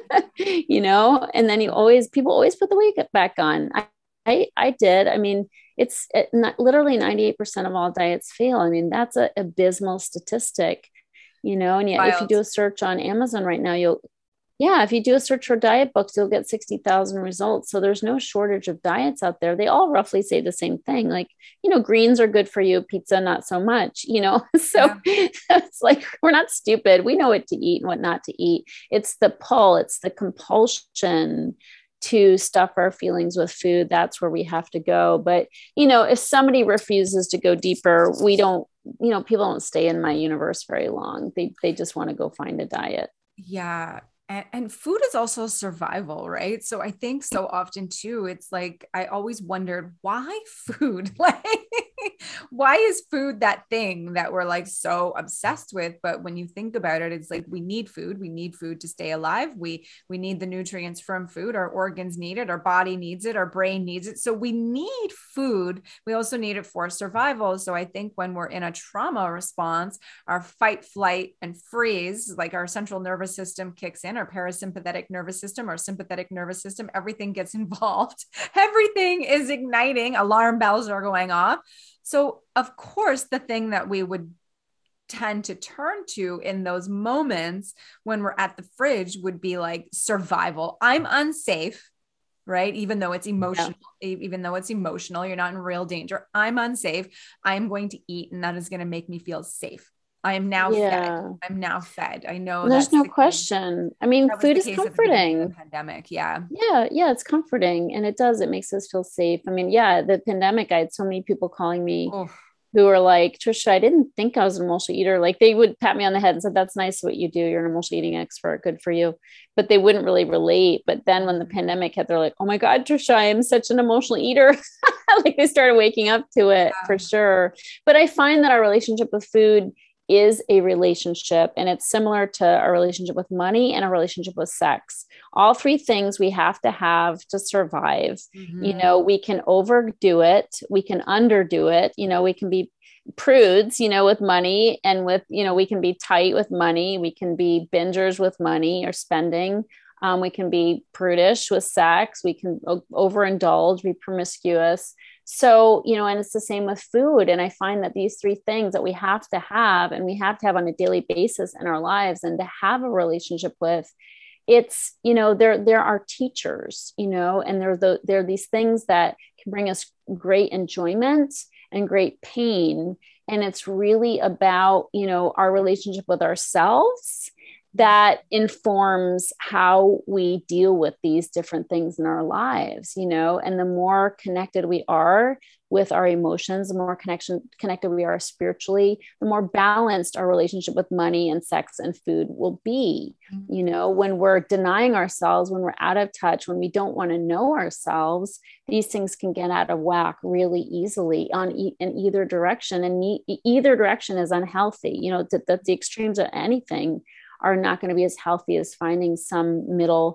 and then people always put the weight back on. I did. I mean, literally 98% of all diets fail. I mean, that's an abysmal statistic, and yet if you do a search on Amazon right now, if you do a search for diet books, you'll get 60,000 results. So there's no shortage of diets out there. They all roughly say the same thing. Like, greens are good for you, pizza, not so much, so it's like, we're not stupid. We know what to eat and what not to eat. It's the pull, it's the compulsion to stuff our feelings with food. That's where we have to go. But, if somebody refuses to go deeper, we don't, people don't stay in my universe very long. They just want to go find a diet. Yeah. And food is also survival, right? So I think so often too, it's like, I always wondered why food, like, why is food that thing that we're like so obsessed with? But when you think about it, it's like, we need food. We need food to stay alive. We need the nutrients from food. Our organs need it. Our body needs it. Our brain needs it. So we need food. We also need it for survival. So I think when we're in a trauma response, our fight, flight, and freeze, like our central nervous system kicks in, our parasympathetic nervous system, our sympathetic nervous system, everything gets involved. Everything is igniting. Alarm bells are going off. So of course, the thing that we would tend to turn to in those moments when we're at the fridge would be like survival. I'm unsafe, right? Even though it's emotional, you're not in real danger. I'm unsafe. I'm going to eat, and that is going to make me feel safe. I am now fed. I'm now fed. I know there's no question. I mean, food is comforting. Pandemic. Yeah. Yeah. It's comforting. And it makes us feel safe. I mean, the pandemic, I had so many people calling me who were like, Trisha, I didn't think I was an emotional eater. Like, they would pat me on the head and said, that's nice what you do. You're an emotional eating expert. Good for you. But they wouldn't really relate. But then when the pandemic hit, they're like, oh my God, Trisha, I am such an emotional eater. Like, they started waking up to it for sure. But I find that our relationship with food is a relationship, and it's similar to our relationship with money and a relationship with sex. All three things we have to survive. Mm-hmm. We can overdo it, we can underdo it, we can be prudes, with money, and with, we can be tight with money, we can be bingers with money or spending. We can be prudish with sex, we can overindulge, be promiscuous. So, and it's the same with food. And I find that these three things that we have to have, and we have to have on a daily basis in our lives, and to have a relationship with, it's, they're our teachers, and they're these things that can bring us great enjoyment and great pain. And it's really about, our relationship with ourselves that informs how we deal with these different things in our lives, and the more connected we are with our emotions, the more connected we are spiritually, the more balanced our relationship with money and sex and food will be. When we're denying ourselves, when we're out of touch, when we don't want to know ourselves, these things can get out of whack really easily in either direction. And either direction is unhealthy. The extremes of anything are not going to be as healthy as finding some middle,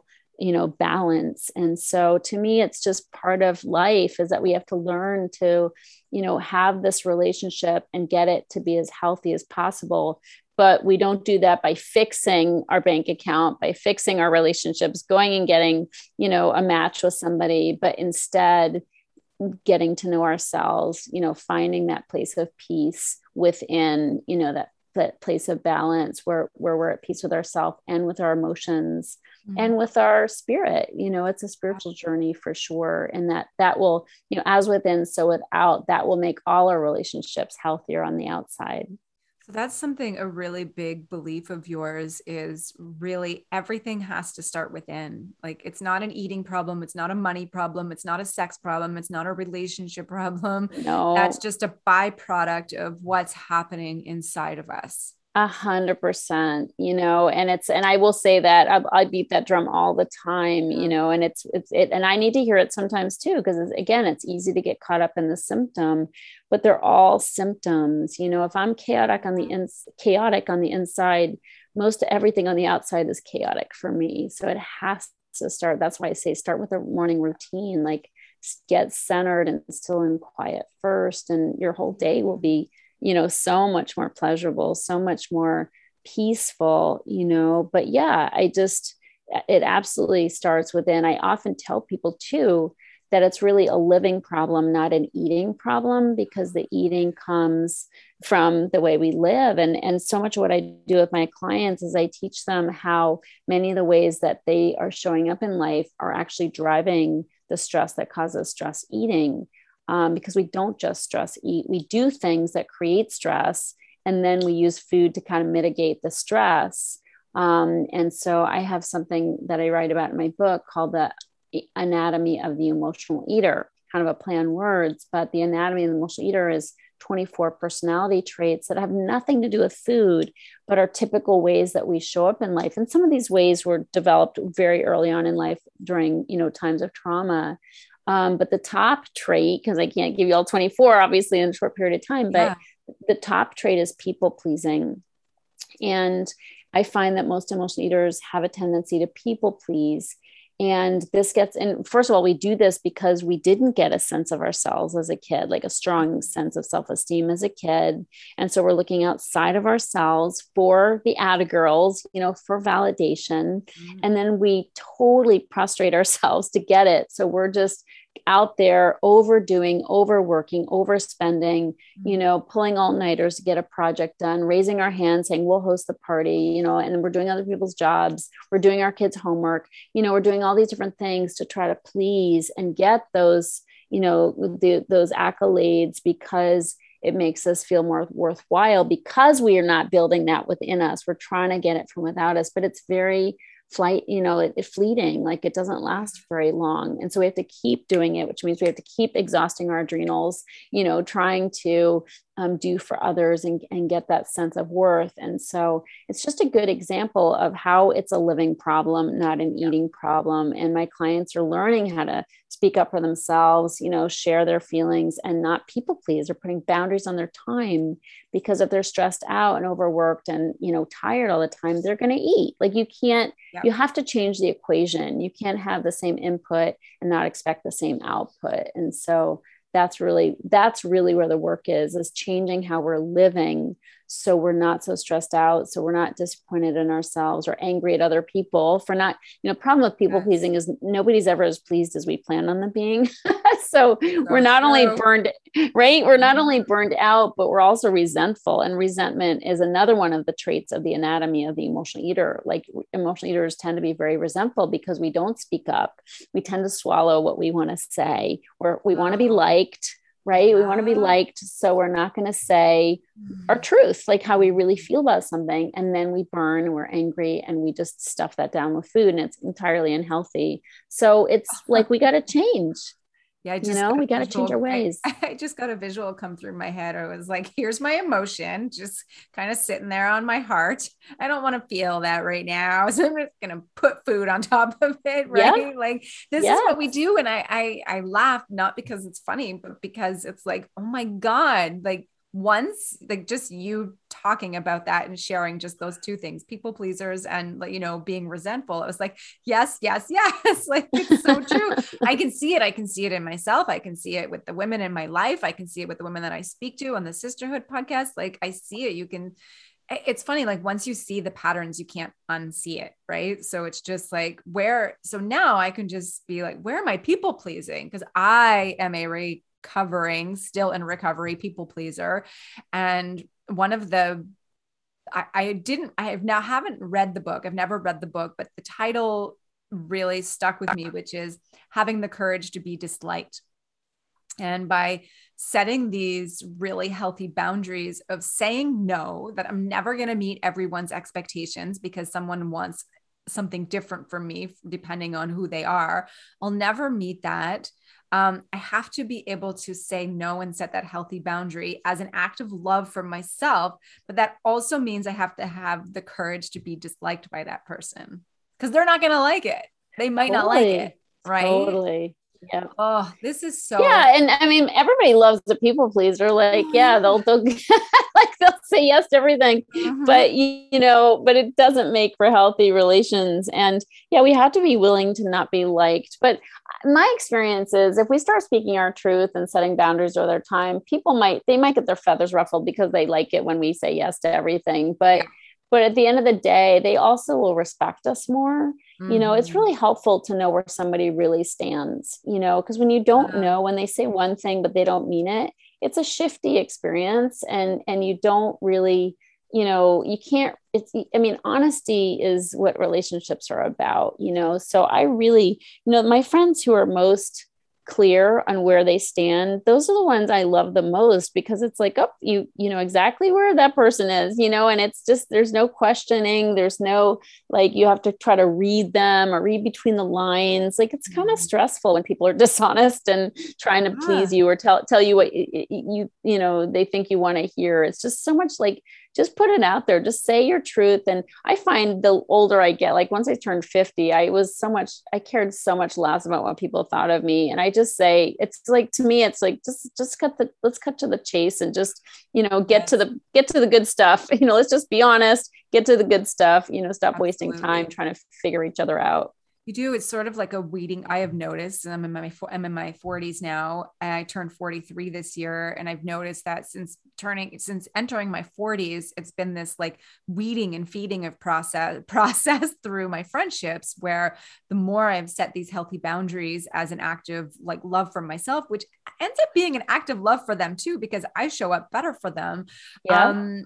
balance. And so to me, it's just part of life, is that we have to learn to, have this relationship and get it to be as healthy as possible. But we don't do that by fixing our bank account, by fixing our relationships, going and getting, a match with somebody, but instead getting to know ourselves, finding that place of peace within, that place of balance where we're at peace with ourselves and with our emotions, mm-hmm. and with our spirit. It's a spiritual journey for sure. And that will, as within, so without, that will make all our relationships healthier on the outside. So that's something, a really big belief of yours is really everything has to start within. Like, it's not an eating problem. It's not a money problem. It's not a sex problem. It's not a relationship problem. No, that's just a byproduct of what's happening inside of us. 100%, and I will say that I beat that drum all the time, and it's and I need to hear it sometimes too, because again, it's easy to get caught up in the symptom, but they're all symptoms. If I'm chaotic on the inside, most everything on the outside is chaotic for me. So it has to start. That's why I say start with a morning routine, like get centered and still and quiet first. And your whole day will be, so much more pleasurable, so much more peaceful, but yeah, it absolutely starts within. I often tell people too, that it's really a living problem, not an eating problem, because the eating comes from the way we live. And so much of what I do with my clients is I teach them how many of the ways that they are showing up in life are actually driving the stress that causes stress eating. Because we don't just stress eat, we do things that create stress, and then we use food to kind of mitigate the stress. And so I have something that I write about in my book called the anatomy of the emotional eater, kind of a play on words, but the anatomy of the emotional eater is 24 personality traits that have nothing to do with food, but are typical ways that we show up in life. And some of these ways were developed very early on in life during, times of trauma. But the top trait, because I can't give you all 24, obviously, in a short period of time, but the top trait is people pleasing. And I find that most emotional eaters have a tendency to people please. And this gets in, first of all, we do this because we didn't get a sense of ourselves as a kid, like a strong sense of self-esteem as a kid. And so we're looking outside of ourselves for the atta girls, for validation. Mm-hmm. And then we totally prostrate ourselves to get it. So we're just out there overdoing, overworking, overspending, pulling all-nighters to get a project done, raising our hands, saying we'll host the party, and we're doing other people's jobs. We're doing our kids' homework. We're doing all these different things to try to please and get those, those accolades, because it makes us feel more worthwhile, because we are not building that within us. We're trying to get it from without us, but it's very it's fleeting, like it doesn't last very long. And so we have to keep doing it, which means we have to keep exhausting our adrenals, trying to do for others and get that sense of worth. And so it's just a good example of how it's a living problem, not an eating problem. And my clients are learning how to speak up for themselves, share their feelings and not people please. They're putting boundaries on their time, because if they're stressed out and overworked and, tired all the time, they're going to eat. Like you have to change the equation. You can't have the same input and not expect the same output. And so that's really where the work is changing how we're living, so we're not so stressed out, so we're not disappointed in ourselves or angry at other people for not, problem with people pleasing is nobody's ever as pleased as we plan on them being. So we're not only burned, right? We're not only burned out, but we're also resentful. And resentment is another one of the traits of the anatomy of the emotional eater. Like emotional eaters tend to be very resentful because we don't speak up. We tend to swallow what we want to say, or we want to be liked, right? We want to be liked. So we're not going to say our truth, like how we really feel about something. And then we burn, we're angry, and we just stuff that down with food, and it's entirely unhealthy. So it's like, we got to change. Yeah, we got to change our ways. I just got a visual come through my head. I was like, here's my emotion, just kind of sitting there on my heart. I don't want to feel that right now. So I'm just going to put food on top of it. Right. Yeah. Like this is what we do. And I laugh, not because it's funny, but because it's like, oh my God, like once, like just you talking about that and sharing just those two things, people pleasers and, being resentful. I was like, yes. Like, it's so true. I can see it. I can see it in myself. I can see it with the women in my life. I can see it with the women that I speak to on the Sisterhood podcast. Like I see it. It's funny. Like once you see the patterns, you can't unsee it. Right. So it's just like so now I can just be like, where am I people pleasing? Because I am still in recovery people pleaser. And one of the, I haven't read the book. I've never read the book, but the title really stuck with me, which is Having the Courage to Be Disliked. And by setting these really healthy boundaries of saying no, that I'm never going to meet everyone's expectations because someone wants something different from me, depending on who they are, I'll never meet that. I have to be able to say no and set that healthy boundary as an act of love for myself. But that also means I have to have the courage to be disliked by that person, because they're not going to like it. They might not like it. Right. Totally. Yeah. Oh, this is so. Yeah. And I mean, everybody loves the people pleaser. Like, yeah, they'll like they'll say yes to everything, but but it doesn't make for healthy relations. And yeah, we have to be willing to not be liked. But my experience is if we start speaking our truth and setting boundaries with our time, they might get their feathers ruffled because they like it when we say yes to everything. But at the end of the day, they also will respect us more. It's really helpful to know where somebody really stands, because when you don't know, when they say one thing, but they don't mean it, it's a shifty experience. And you don't really, you can't, honesty is what relationships are about, so I really, my friends who are most clear on where they stand, those are the ones I love the most, because it's like, oh, you know exactly where that person is, and it's just, there's no questioning, there's no, like, you have to try to read them or read between the lines. Like, it's kind of stressful when people are dishonest and trying to please you or tell you what they think you want to hear. It's just so much like, just put it out there, just say your truth. And I find the older I get, like once I turned 50, I cared so much less about what people thought of me. And I just say, it's like, to me, it's like, let's cut to the chase and just, get to the good stuff. Let's just be honest, get to the good stuff, stop Absolutely. wasting time trying to figure each other out. You do. It's sort of like a weeding. I have noticed, and I'm in my 40s now. And I turned 43 this year. And I've noticed that since entering my 40s, it's been this like weeding and feeding of process through my friendships, where the more I've set these healthy boundaries as an act of like love for myself, which ends up being an act of love for them too, because I show up better for them. Yeah.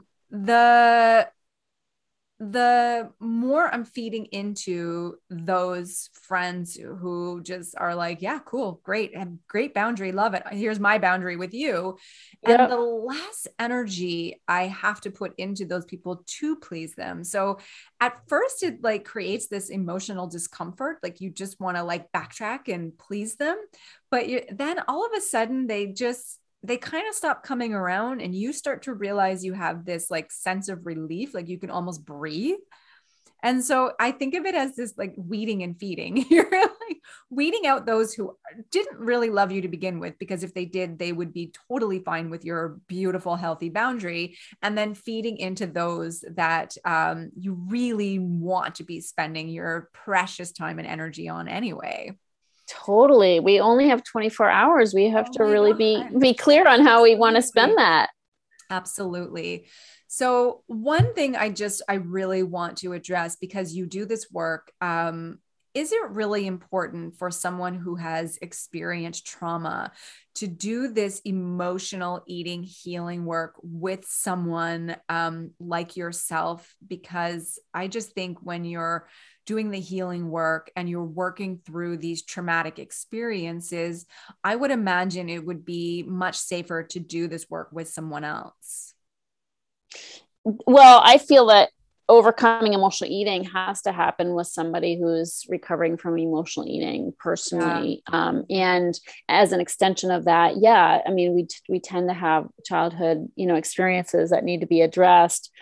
The more I'm feeding into those friends who just are like, yeah, cool, great, and great boundary, love it. Here's my boundary with you. Yep. And the less energy I have to put into those people to please them. So at first it like creates this emotional discomfort. Like you just want to like backtrack and please them. But then all of a sudden they kind of stop coming around, and you start to realize you have this like sense of relief, like you can almost breathe. And so I think of it as this like weeding and feeding. You're like weeding out those who didn't really love you to begin with, because if they did, they would be totally fine with your beautiful, healthy boundary. And then feeding into those that you really want to be spending your precious time and energy on anyway. Totally. We only have 24 hours. We have to really be clear on how we want to spend that. Absolutely. So one thing I really want to address, because you do this work, is it really important for someone who has experienced trauma to do this emotional eating healing work with someone like yourself? Because I just think when you're doing the healing work and you're working through these traumatic experiences, I would imagine it would be much safer to do this work with someone else. Well, I feel that overcoming emotional eating has to happen with somebody who's recovering from emotional eating personally. Yeah. And as an extension of that, we tend to have childhood, experiences that need to be addressed.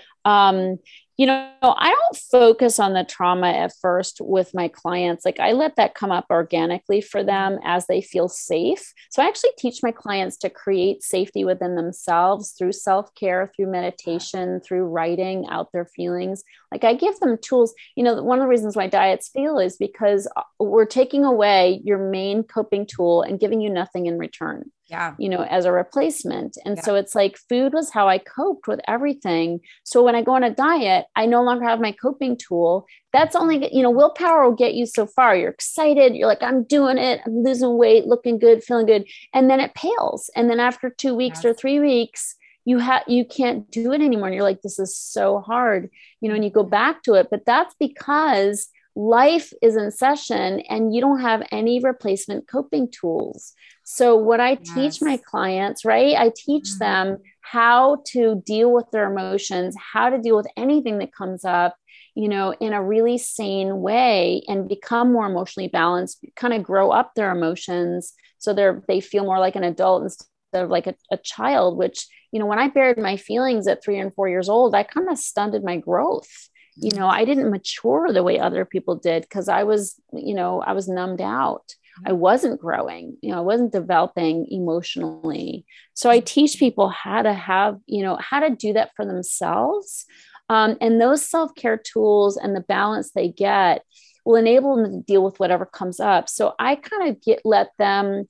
I don't focus on the trauma at first with my clients. Like I let that come up organically for them as they feel safe. So I actually teach my clients to create safety within themselves through self-care, through meditation, through writing out their feelings. Like I give them tools. One of the reasons why diets fail is because we're taking away your main coping tool and giving you nothing in return. Yeah. As a replacement. And so it's like food was how I coped with everything. So when I go on a diet, I no longer have my coping tool. That's only, willpower will get you so far. You're excited. You're like, I'm doing it. I'm losing weight, looking good, feeling good. And then it pales. And then after 2 weeks or 3 weeks, you can't do it anymore. And you're like, this is so hard, and you go back to it. But that's because life is in session and you don't have any replacement coping tools. So what I teach my clients, right? I teach them how to deal with their emotions, how to deal with anything that comes up, in a really sane way and become more emotionally balanced, kind of grow up their emotions. So they feel more like an adult instead of like a child, which, when I buried my feelings at 3 and 4 years old, I kind of stunted my growth. I didn't mature the way other people did because I was numbed out. I wasn't growing, I wasn't developing emotionally. So I teach people how to have, how to do that for themselves. And those self-care tools and the balance they get will enable them to deal with whatever comes up. So I kind of let them,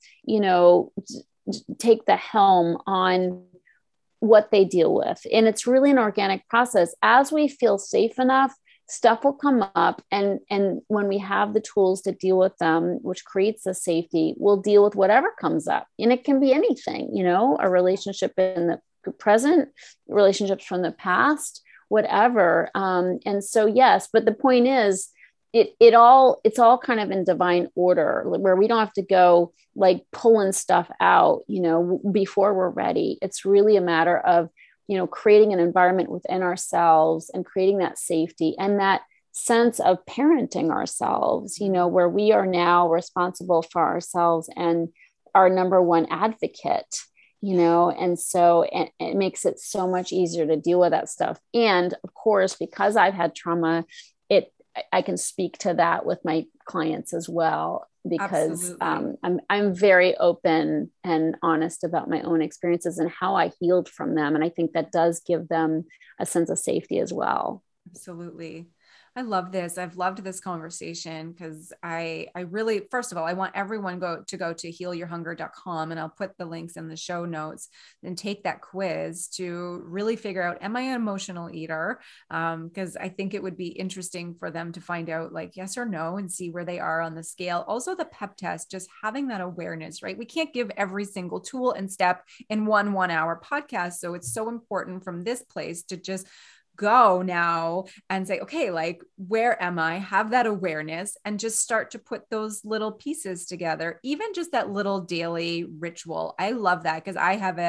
take the helm on what they deal with. And it's really an organic process. As we feel safe enough, stuff will come up. And when we have the tools to deal with them, which creates the safety, we'll deal with whatever comes up. And it can be anything, a relationship in the present, relationships from the past, whatever. And so, yes, but the point is, it's all kind of in divine order, where we don't have to go like pulling stuff out, before we're ready. It's really a matter of, creating an environment within ourselves and creating that safety and that sense of parenting ourselves, where we are now responsible for ourselves and our number one advocate, and so it makes it so much easier to deal with that stuff. And of course, because I've had trauma, I can speak to that with my clients as well, because I'm very open and honest about my own experiences and how I healed from them. And I think that does give them a sense of safety as well. Absolutely. I love this. I've loved this conversation because I really, first of all, I want everyone to go to healyourhunger.com, and I'll put the links in the show notes and take that quiz to really figure out, am I an emotional eater? Because I think it would be interesting for them to find out like yes or no and see where they are on the scale. Also the PEP test, just having that awareness, right? We can't give every single tool and step in 1 hour podcast. So it's so important from this place to just go now and say, okay, like, where am I? Have that awareness and just start to put those little pieces together, even just that little daily ritual. I love that because I have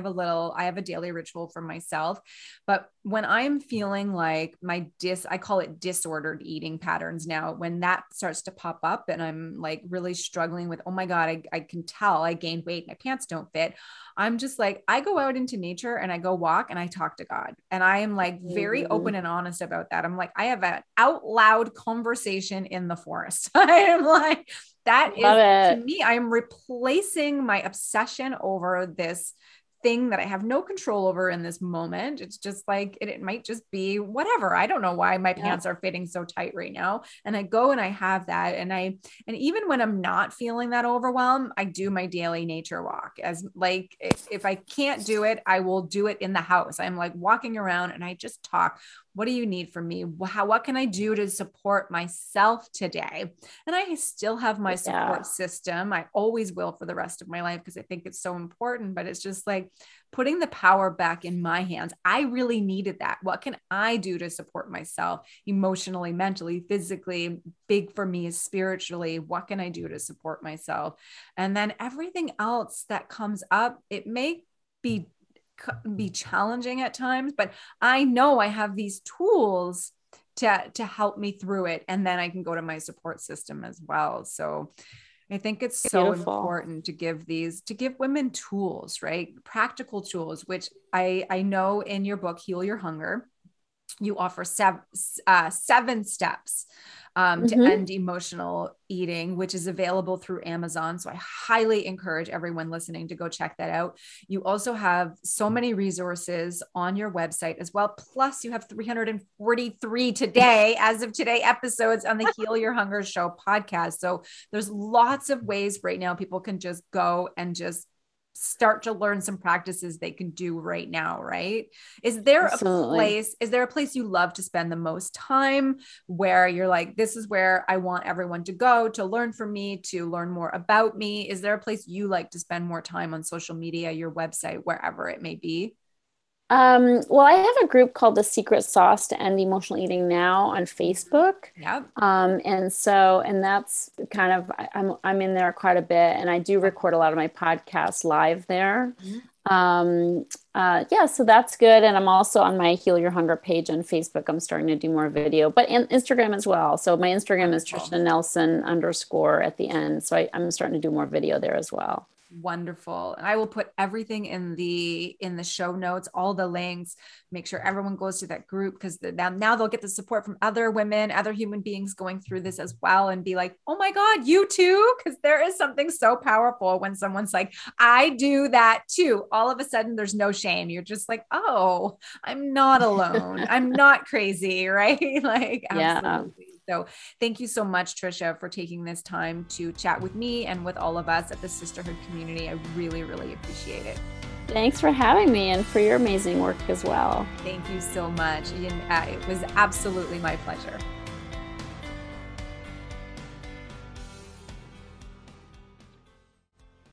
a daily ritual for myself. But when I'm feeling like I call it disordered eating patterns now, when that starts to pop up and I'm like really struggling with, oh my God, I can tell I gained weight, my pants don't fit. I'm just like, I go out into nature and I go walk and I talk to God. And I am like very open and honest about that. I'm like, I have an out loud conversation in the forest. I am like, to me, I'm replacing my obsession over this thing that I have no control over in this moment. It's just like, it might just be whatever. I don't know why my pants are fitting so tight right now. And I go and I have that. And even when I'm not feeling that overwhelm, I do my daily nature walk. As like, if I can't do it, I will do it in the house. I'm like walking around and I just talk. What do you need from me? What can I do to support myself today? And I still have my support system. I always will for the rest of my life because I think it's so important, but it's just like putting the power back in my hands. I really needed that. What can I do to support myself emotionally, mentally, physically? Big for me is spiritually. What can I do to support myself? And then everything else that comes up, it may be challenging at times, but I know I have these tools to help me through it. And then I can go to my support system as well. So I think it's so important to give women tools, right? Practical tools, which I know in your book, Heal Your Hunger, you offer seven steps to end emotional eating, which is available through Amazon. So I highly encourage everyone listening to go check that out. You also have so many resources on your website as well. Plus you have 343 today, as of today, episodes on the Heal Your Hunger Show podcast. So there's lots of ways right now people can just go and just start to learn some practices they can do right now, right? Is there a place you love to spend the most time where you're like, this is where I want everyone to go to learn from me, to learn more about me? Is there a place you like to spend more time on social media, your website, wherever it may be? Well, I have a group called The Secret Sauce to End Emotional Eating Now on Facebook. Yeah. And that's kind of, I'm in there quite a bit, and I do record a lot of my podcasts live there. So that's good. And I'm also on my Heal Your Hunger page on Facebook. I'm starting to do more video, but in Instagram as well. So my Instagram is Tricia Nelson _ at the end. So I'm starting to do more video there as well. Wonderful. And I will put everything in the show notes, all the links, make sure everyone goes to that group, because now they'll get the support from other women, other human beings going through this as well, and be like, oh my God, you too? Because there is something so powerful when someone's like, I do that too. All of a sudden there's no shame. You're just like, oh, I'm not alone. I'm not crazy, right? Like, absolutely. Yeah. So thank you so much, Trisha, for taking this time to chat with me and with all of us at the Sisterhood community. I really, really appreciate it. Thanks for having me, and for your amazing work as well. Thank you so much. It was absolutely my pleasure.